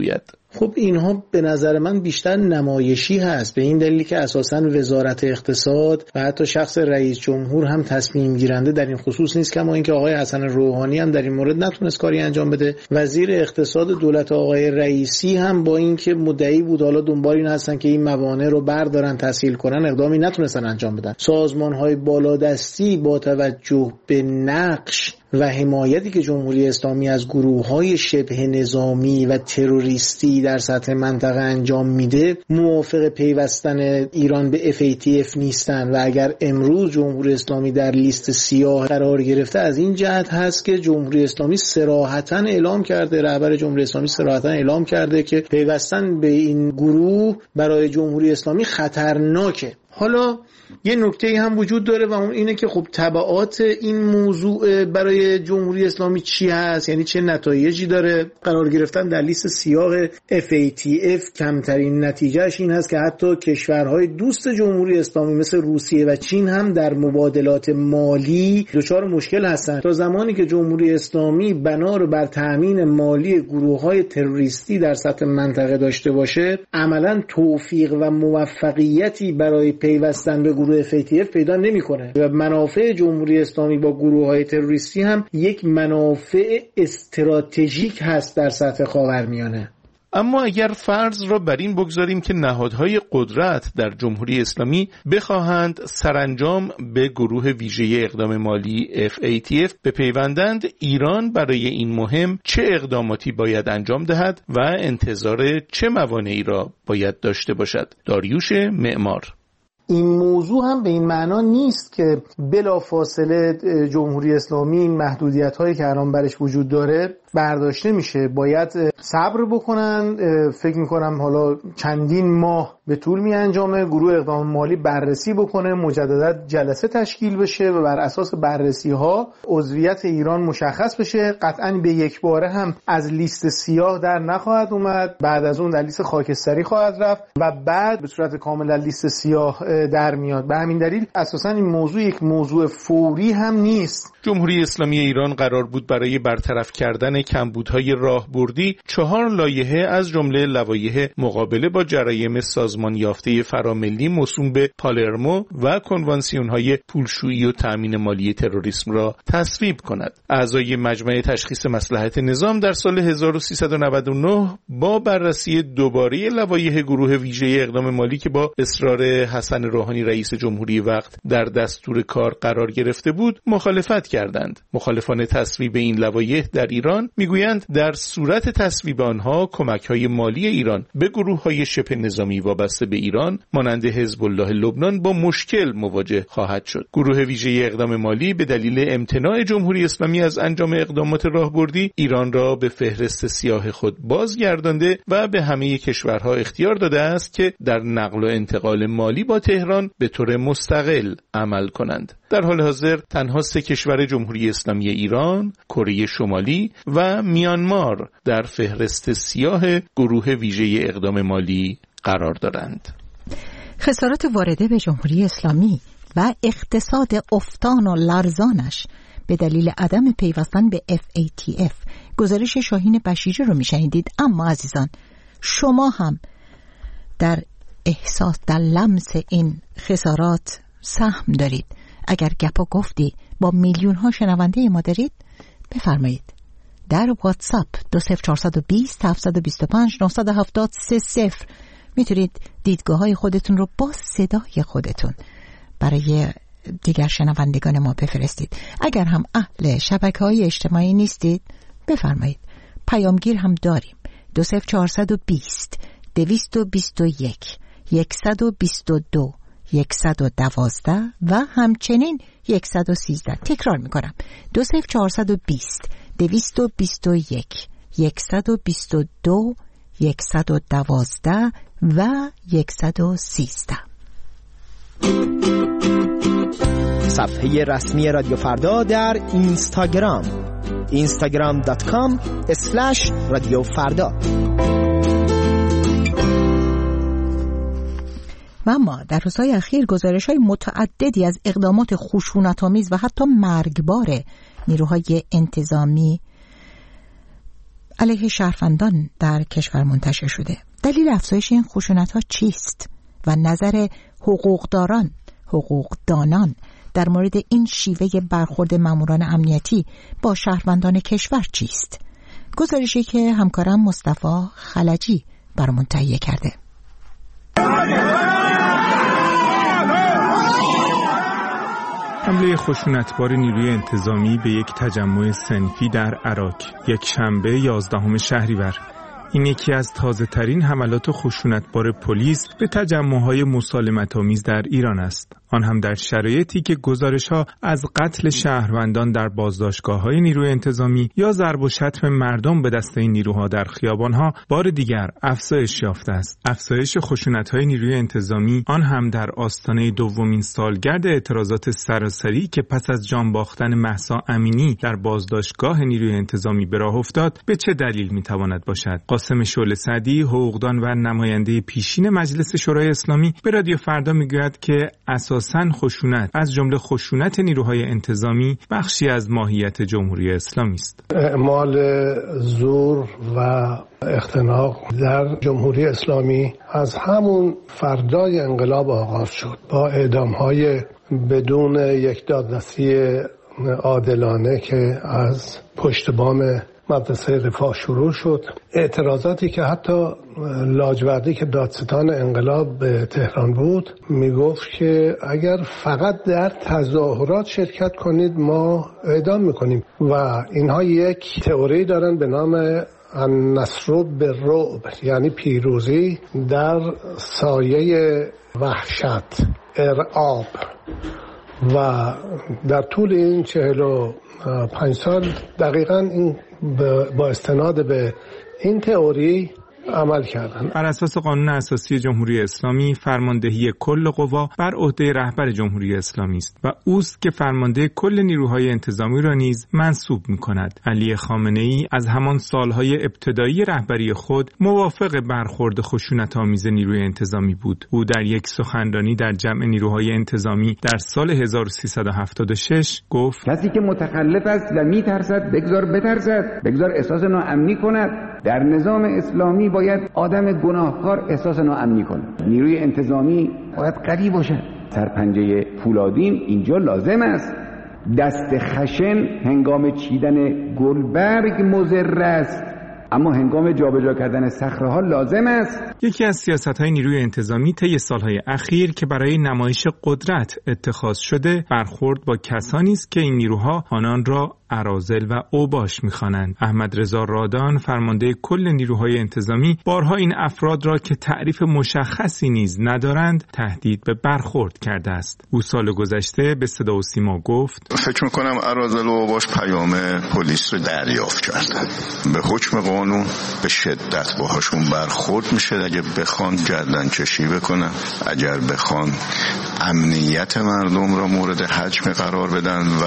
Speaker 19: خب اینها به نظر من بیشتر نمایشی هست، به این دلیل که اساساً وزارت اقتصاد و حتی شخص رئیس جمهور هم تصمیم گیرنده در این خصوص نیست، کما اینکه آقای حسن روحانی هم در این مورد نتونست کاری انجام بده. وزیر اقتصاد دولت آقای رئیسی هم با اینکه مدعی بود حالا دنبال این هستن که این موانع رو بردارن تسهیل کنن، اقدامی نتونستن انجام بدن. سازمان‌های بالادستی با توجه به نقش و حمایتی که جمهوری اسلامی از گروه‌های شبه نظامی و تروریستی در سطح منطقه انجام میده موافق پیوستن ایران به اف ای تی اف نیستن و اگر امروز جمهوری اسلامی در لیست سیاه قرار گرفته از این جهت هست که جمهوری اسلامی صراحتاً اعلام کرده، رهبر جمهوری اسلامی صراحتاً اعلام کرده که پیوستن به این گروه برای جمهوری اسلامی خطرناکه. حالا یه نکته هم وجود داره و اون اینه که خب تبعات این موضوع برای جمهوری اسلامی چی هست، یعنی چه نتایجی داره. قرار گرفتن در لیست سیاه اف ای تی اف کمترین نتیجهش این هست که حتی کشورهای دوست جمهوری اسلامی مثل روسیه و چین هم در مبادلات مالی دچار مشکل هستن. تا زمانی که جمهوری اسلامی بنا رو بر تامین مالی گروه‌های تروریستی در سطح منطقه داشته باشه، عملاً توفیق و موفقیتی برای پیوستن به گروه اف ای تی اف پیدا نمی‌کنه و منافع جمهوری اسلامی با گروه‌های تروریستی هم یک منافع استراتژیک هست در سطح خاورمیانه.
Speaker 14: اما اگر فرض را بر این بگذاریم که نهادهای قدرت در جمهوری اسلامی بخواهند سرانجام به گروه ویژه اقدام مالی اف ای تی اف بپیوندند، ایران برای این مهم چه اقداماتی باید انجام دهد و انتظار چه موانعی را باید داشته باشد؟ داریوش معمار.
Speaker 19: این موضوع هم به این معنا نیست که بلافاصله جمهوری اسلامی این محدودیت‌هایی که الان برش وجود داره برداشته میشه. باید صبر بکنن. فکر میکنم حالا چندین ماه به طول می انجامه، گروه اقدام مالی بررسی بکنه، مجددا جلسه تشکیل بشه و بر اساس بررسی ها عضویت ایران مشخص بشه. قطعاً به یک باره هم از لیست سیاه در نخواهد اومد، بعد از اون در لیست خاکستری خواهد رفت و بعد به صورت کامل لیست سیاه در میاد. به همین دلیل اساساً این موضوع یک موضوع فوری هم نیست.
Speaker 14: جمهوری اسلامی ایران قرار بود برای برطرف کردن کمبودهای راهبردی چهار لایحه از جمله لوایح مقابله با جرایم سازمان یافته فراملی موسوم به پالرمو و کنوانسیون‌های پولشویی و تأمین مالی تروریسم را تصویب کند. اعضای مجمع تشخیص مصلحت نظام در سال هزار و سیصد و نود و نه با بررسی دوباره لوایح گروه ویژه اقدام مالی که با اصرار حسن روحانی رئیس جمهوری وقت در دستور کار قرار گرفته بود مخالفت کردند. مخالفان تصویب این لوایح در ایران میگویند در صورت تصویب آنها کمک‌های مالی ایران به گروه‌های شبه نظامی وابسته به ایران مانند حزب الله لبنان با مشکل مواجه خواهد شد. گروه ویژه اقدام مالی به دلیل امتناع جمهوری اسلامی از انجام اقدامات راهبردی ایران را به فهرست سیاه خود بازگردانده و به همه کشورها اختیار داده است که در نقل و انتقال مالی با تهران به طور مستقل عمل کنند. در حال حاضر تنها سه کشور جمهوری اسلامی ایران، کره شمالی و میانمار در فهرست سیاه گروه ویژه اقدام مالی قرار دارند.
Speaker 1: خسارات وارده به جمهوری اسلامی و اقتصاد افتان و لرزانش به دلیل عدم پیوستن به اف ای تی اف گزارش شاهین بشیری رو میشنیدید. اما عزیزان، شما هم در احساس در لمس این خسارات سهم دارید. اگر گپ و گفتی با میلیون ها شنونده ما دارید، بفرمایید در واتساپ دو صفر چهارصد و بیست هفتصد و بیست و پنج نهصد و هفتاد سه صفر میتونید دیدگاه های خودتون رو با صدای خودتون برای دیگر شنوندگان ما بفرستید. اگر هم اهل شبکه‌های اجتماعی نیستید، بفرمایید پیامگیر هم داریم. دو صفر چهارصد و بیست دویست و بیست و یک یکصد و بیست و دو یکصد و دوازده و همچنین یکصد و سیزده. تکرار میکنم: دو صفر چهارصد و بیست دویست و بیست و یک یکصد و بیست و دو یکصد و دوازده و یکصد و سیزده.
Speaker 20: صفحه رسمی رادیو فردا در اینستاگرام اینستاگرام دات کام اسلش رادیو فردا.
Speaker 1: و اما در روزهای اخیر گزارش‌های متعددی از اقدامات خشونت‌آمیز و حتی مرگبار نیروهای انتظامی علیه شهروندان در کشور منتشر شده. دلیل افزایش این خشونت‌ها چیست و نظر حقوقداران، حقوقدانان در مورد این شیوه برخورد ماموران امنیتی با شهروندان کشور چیست؟ گزارشی که همکارم مصطفی خلجی برامون تهیه کرده.
Speaker 21: حمله خشونتبار نیروی انتظامی به یک تجمع صنفی در عراق یک شنبه یازدهم شهریور. این یکی از تازه ترین حملات خشونتبار پلیس به تجمع‌های مسالمت‌آمیز در ایران است. آن هم در شرایطی که گزارش‌ها از قتل شهروندان در بازداشتگاه‌های نیروی انتظامی یا ضرب و شتم مردم به دست این نیروها در خیابان‌ها بار دیگر افزایش یافته است. افزایش خشونت‌های نیروی انتظامی آن هم در آستانه دومین سالگرد اعتراضات سراسری که پس از جان باختن مهسا امینی در بازداشتگاه نیروی انتظامی به راه افتاد به چه دلیل می‌تواند باشد؟ قاسم شعله سعدی، حقوقدان و نماینده پیشین مجلس شورای اسلامی به رادیو فردا میگوید که اساساً خشونت از جمله خشونت نیروهای انتظامی بخشی از ماهیت جمهوری اسلامی است.
Speaker 22: اعمال زور و اختناق در جمهوری اسلامی از همون فردای انقلاب آغاز شد با اعدام‌های بدون یک دادرسی عادلانه که از پشت بام مدرسه رفاه شروع شد. اعتراضاتی که حتی لاجوردی که دادستان انقلاب به تهران بود میگفت که اگر فقط در تظاهرات شرکت کنید ما اعدام میکنیم و اینها یک تئوری دارن به نام النصر بالرعب، یعنی پیروزی در سایه وحشت، ارعاب. و در طول این چهل و پنج سال دقیقاً این با استناد به این تئوری عمل کردن.
Speaker 21: بر اساس قانون اساسی جمهوری اسلامی فرماندهی کل قوا بر عهده رهبر جمهوری اسلامی است و اوست که فرمانده کل نیروهای انتظامی را نیز منصوب می‌کند. علی خامنه‌ای از همان سالهای ابتدایی رهبری خود موافق برخورد خشونت‌آمیز نیروی انتظامی بود. او در یک سخنرانی در جمع نیروهای انتظامی در سال هزار و سیصد و هفتاد و شش گفت:
Speaker 23: کسی که متخلف است و می‌ترسد بگذار بترسد، بگذار احساس ناامنی کند. در نظام اسلامی باید آدم گناهکار احساس ناامنی کنه. نیروی انتظامی باید قوی باشه. سرپنجه فولادین اینجا لازم است. دست خشن هنگام چیدن گلبرگ مضر است، اما هنگام جابجا کردن صخره‌ها لازم است.
Speaker 21: یکی از سیاست‌های نیروی انتظامی طی سال‌های اخیر که برای نمایش قدرت اتخاذ شده برخورد با کسانی است که این نیروها آنان را اراذل و اوباش می‌خوانند. احمد رضا رادان فرمانده کل نیروهای انتظامی بارها این افراد را که تعریف مشخصی نیز ندارند تهدید به برخورد کرده است. او سال گذشته به صدا و سیما گفت:
Speaker 24: فکر می‌کنم اراذل و اوباش پیام پلیس رو دریافت کردند. به حکم قانون به شدت باهاشون برخورد میشه. اگه بخوان گردن کشی بکنن، اگر بخوان امنیت مردم را مورد حجم قرار بدن و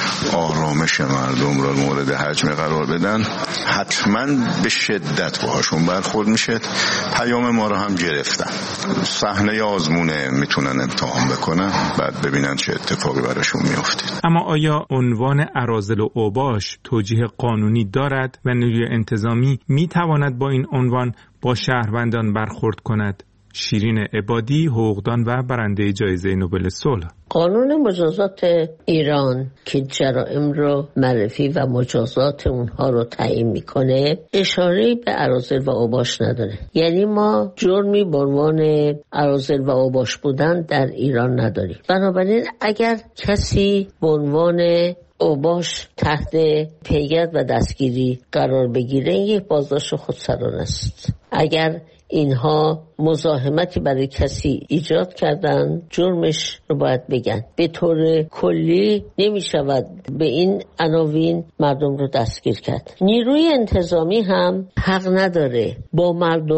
Speaker 24: آرامش مردم را مورد حجم قرار بدن، حتما به شدت باهاشون برخورد میشه. پیام ما را هم گرفتن. صحنه آزمونه میتونن امتحان بکنن، بعد ببینن چه اتفاقی براشون میفته.
Speaker 21: اما آیا عنوان اراذل و اوباش توجیه قانونی دارد و نیروی انتظامی میتواند با این عنوان با شهروندان برخورد کند؟ شیرین عبادی، حقوقدان و برنده جایزه نوبل صلح.
Speaker 25: قانون مجازات ایران که جرائم رو معرفی و مجازات اونها رو تعیین میکنه اشاره به اراذل و اوباش نداره. یعنی ما جرمی به عنوان اراذل و اوباش بودن در ایران نداریم. بنابراین اگر کسی به عنوان اوباش تحت پیگرد و دستگیری قرار بگیره، این یک بازداشت خودسرانه است. اگر اینها مزاحمتی برای کسی ایجاد کردن، جرمش رو باید بگن. به طور کلی نمی شود به این عناوین مردم رو دستگیر کرد. نیروی انتظامی هم حق نداره با مردم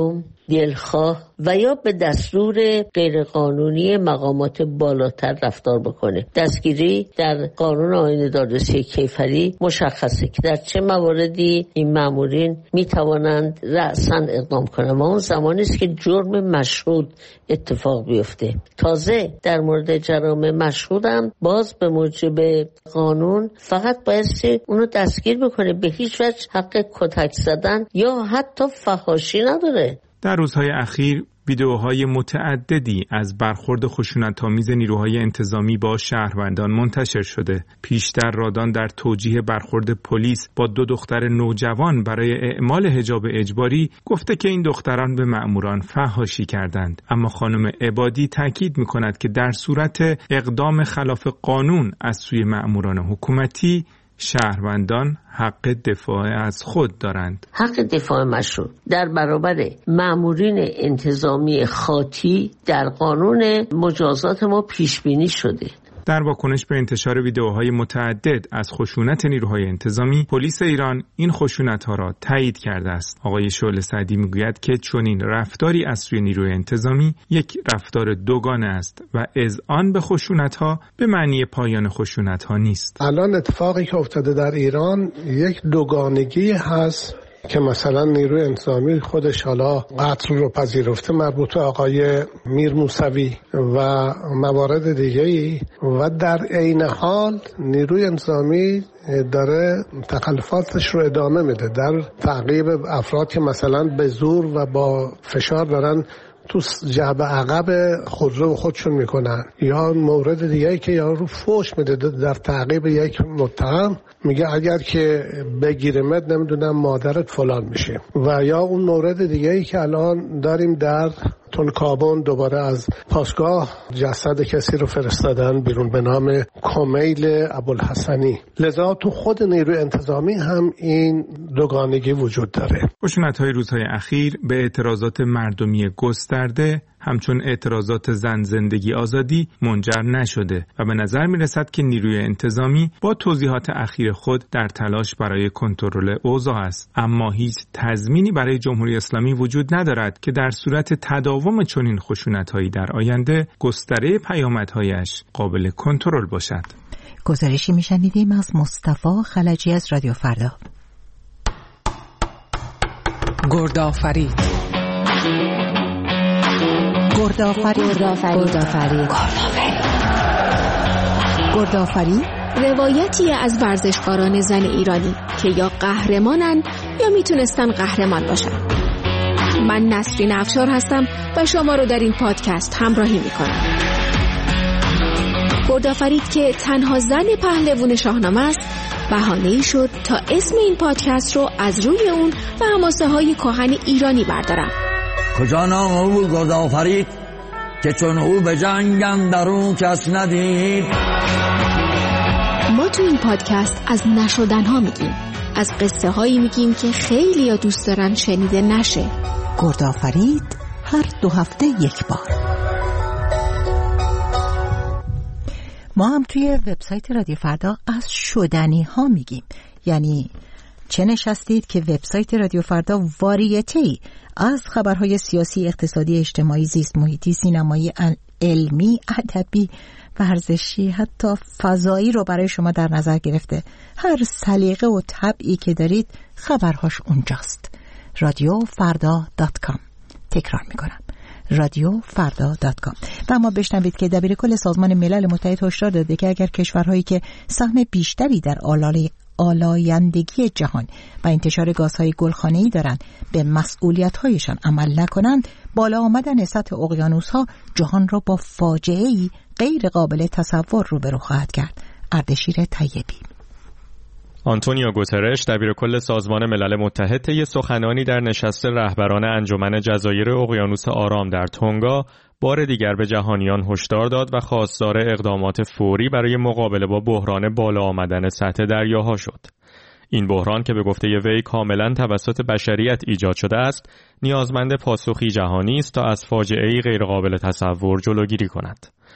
Speaker 25: دلخواه و یا به دستور غیرقانونی مقامات بالاتر رفتار بکنه. دستگیری در قانون آیین دادرسی کیفری مشخصه که در چه مواردی این مامورین می توانند رأساً اقدام کنند و اون زمانی است که جرم مشهود اتفاق بیفته. تازه در مورد جرائم مشهود هم باز به موجب قانون فقط بایستی اونو دستگیر بکنه، به هیچ وجه حق کتک زدن یا حتی فحاشی نداره.
Speaker 21: در روزهای اخیر ویدئوهای متعددی از برخورد خشونت‌آمیز نیروهای انتظامی با شهروندان منتشر شده. پیشتر رادان در توجیه برخورد پلیس با دو دختر نوجوان برای اعمال حجاب اجباری گفته که این دختران به مأموران فحاشی کردند. اما خانم عبادی تاکید می‌کند که در صورت اقدام خلاف قانون از سوی مأموران حکومتی شهروندان حق دفاع از خود دارند.
Speaker 25: حق دفاع مشروع در برابر مأمورین انتظامی خاطی در قانون مجازات ما پیش بینی شده.
Speaker 21: در واکنش به انتشار ویدئوهای متعدد از خشونت نیروهای انتظامی، پلیس ایران این خشونت‌ها را تایید کرده است. آقای شعله سعدی میگوید که چنین رفتاری از سوی نیروی انتظامی یک رفتار دوگانه است و اذعان به خشونت‌ها به معنی پایان خشونت‌ها نیست.
Speaker 22: الان اتفاقی که افتاده در ایران یک دوگانگی هست که مثلا نیروی انتظامی خودش حالا قتل رو پذیرفته مربوط به آقای میر موسوی و موارد دیگه‌ای و در عین حال نیروی انتظامی داره تخلفاتش رو ادامه میده در تعقیب افراد که مثلا به زور و با فشار دارن تو جعبه عقب خودرو خودشون میکنن، یا مورد دیگه‌ای که یارو فوش میده در تعقیب یک متهم، میگه اگر که بگیرمت نمیدونم مادرت فلان میشه. و یا اون مورد دیگه‌ای که الان داریم در تونکابون دوباره از پاسگاه جسد کسی رو فرستادن بیرون به نام کمیل ابوالحسنی. لذا تو خود نیروی انتظامی هم این دوگانگی وجود داره.
Speaker 21: خشونت‌های روزهای اخیر به اعتراضات مردمی گسترده همچون اعتراضات زن زندگی آزادی منجر نشده و به نظر می رسد که نیروی انتظامی با توضیحات اخیر خود در تلاش برای کنترل اوضاع است، اما هیچ تضمینی برای جمهوری اسلامی وجود ندارد که در صورت تداوم چنین خشونت‌هایی در آینده گستره پیامدهایش قابل کنترل باشد.
Speaker 1: گزارشی میشنیدیم از مصطفی خلجی از رادیو فردا.
Speaker 10: گردآفرید
Speaker 1: گردآفرید گردآفرید
Speaker 2: گردآفرید روایتی از ورزشکاران زن ایرانی که یا قهرمانن یا میتونستن قهرمان باشن. من نسرین افشار هستم و شما رو در این پادکست همراهی میکنم. گردآفرید که تنها زن پهلوان شاهنامه است، بهانه‌ای شد تا اسم این پادکست رو از روی اون و حماسه های کهن ایرانی بردارم.
Speaker 3: کجا نام او بود گردآفرید که چون او به جنگ اندرون کس ندید.
Speaker 2: ما تو این پادکست از نشدنها میگیم، از قصه هایی میگیم که خیلی ها دوست دارن شنیده نشه.
Speaker 1: گردآفرید هر دو هفته یک بار. ما هم توی وبسایت رادیو فردا از شدنی ها میگیم، یعنی چه نشستید که وبسایت رادیو فردا واریته‌ای از خبرهای سیاسی، اقتصادی، اجتماعی، زیست محیطی، سینمایی، علمی، ادبی، ورزشی، حتی فضایی رو برای شما در نظر گرفته. هر سلیقه و طبعی که دارید خبرهاش اونجاست. رادیو فردا دات کام. تکرار میکنم، رادیو فردا دات کام. و اما بشنوید که دبیرکل سازمان ملل متحد هشدار داده که اگر کشورهایی که سهم بیشتری در آلاله آلایندگی جهان و انتشار گازهای گلخانه‌ای دارند به مسئولیت‌هایشان عمل نکنند، بالا آمدن سطح اقیانوس‌ها جهان را با فاجعه‌ای غیر قابل تصور روبرو خواهد کرد. اردشیر طیبی.
Speaker 4: آنتونیو گوترش دبیرکل سازمان ملل متحد طی سخنانی در نشست رهبران انجمن جزایر اقیانوس آرام در تونگا بار دیگر به جهانیان هشدار داد و خواستار اقدامات فوری برای مقابله با بحران بالا آمدن سطح دریاها شد. این بحران که به گفته وی کاملا توسط بشریت ایجاد شده است، نیازمند پاسخی جهانی است تا از فاجعه‌ای غیرقابل تصور جلوگیری کند.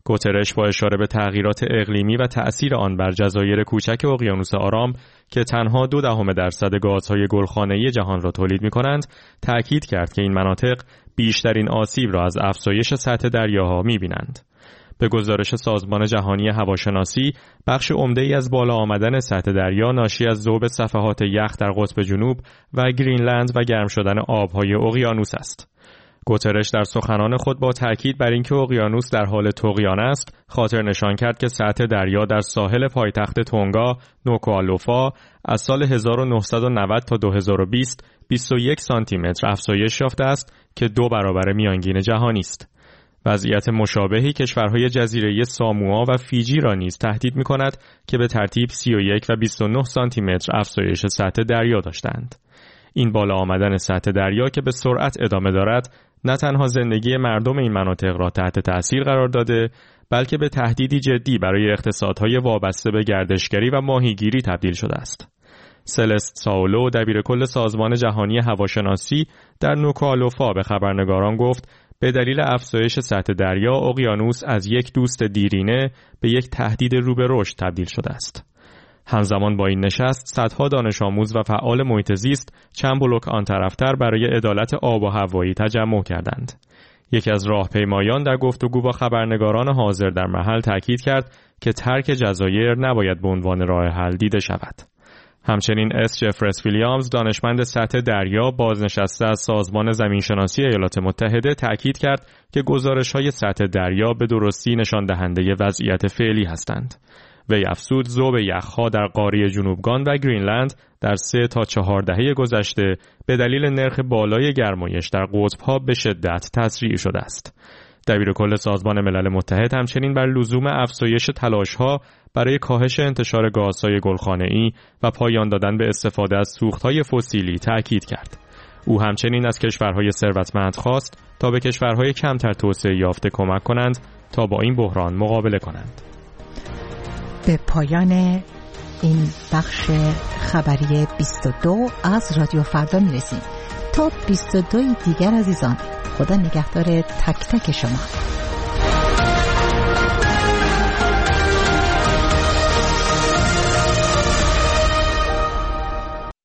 Speaker 4: گوترش با اشاره به تغییرات اقلیمی و تأثیر آن بر جزایر کوچک اقیانوس آرام که تنها دو دهم درصد گازهای گلخانه‌ای جهان را تولید می‌کنند، تأکید کرد که این مناطق بیشترین آسیب را از افزایش سطح دریاها می‌بینند. به گزارش سازمان جهانی هواشناسی، بخش عمده‌ای از بالا آمدن سطح دریا ناشی از ذوب صفحات یخ در قطب جنوب و گرینلند و گرم شدن آب‌های اقیانوس است. گوترش در سخنان خود با تاکید بر اینکه اقیانوس در حال طغیان است، خاطر نشان کرد که سطح دریا در ساحل پایتخت تونگا، نوکوالوفا از سال هزار و نهصد و نود تا دو هزار و بیست بیست و یک سانتی متر افزایش یافته است که دو برابر میانگین جهانی است. وضعیت مشابهی کشورهای جزیره ساموا و فیجی را نیز تهدید می‌کند که به ترتیب سی و یک و بیست و نه سانتی متر افزایش سطح دریا داشتند. این بالا آمدن سطح دریا که به سرعت ادامه دارد، نه تنها زندگی مردم این مناطق را تحت تأثیر قرار داده، بلکه به تهدیدی جدی برای اقتصادهای وابسته به گردشگری و ماهیگیری تبدیل شده است. سلست ساولو، دبیرکل سازمان جهانی هواشناسی، در نوکوالوفا به خبرنگاران گفت به دلیل افزایش سطح دریا، اقیانوس از یک دوست دیرینه به یک تهدید رو به رشد تبدیل شده است. همزمان با این نشست، صدها دانش آموز و فعال محیط زیست چند بلوک آن طرفتر برای عدالت آب و هوایی تجمع کردند. یکی از راهپیمایان در گفتگو با خبرنگاران حاضر در محل تاکید کرد که ترک جزایر نباید به عنوان راه حل دیده شود. همچنین اس جفرس ویلیامز، دانشمند سطح دریا بازنشسته از سازمان زمینشناسی ایالات متحده، تاکید کرد که گزارش‌های سطح دریا به درستی نشان دهنده وضعیت فعلی هستند. وی افزود ذوب یخ‌ها در قاره جنوبگان و گرینلند در سه تا چهار دهه گذشته به دلیل نرخ بالای گرمایش در قطب‌ها به شدت تسریع شده است. دبیرکل سازمان ملل متحد همچنین بر لزوم افزایش تلاش‌ها برای کاهش انتشار گازهای گلخانه‌ای و پایان دادن به استفاده از سوخت‌های فسیلی تأکید کرد. او همچنین از کشورهای ثروتمند خواست تا به کشورهای کمتر توسعه یافته کمک کنند تا با این بحران مقابله کنند.
Speaker 1: به پایان این بخش خبری بیست و دو از رادیو فردا میرسیم. تا بیست و دو دیگر عزیزان، خدا نگهدار تک تک شما.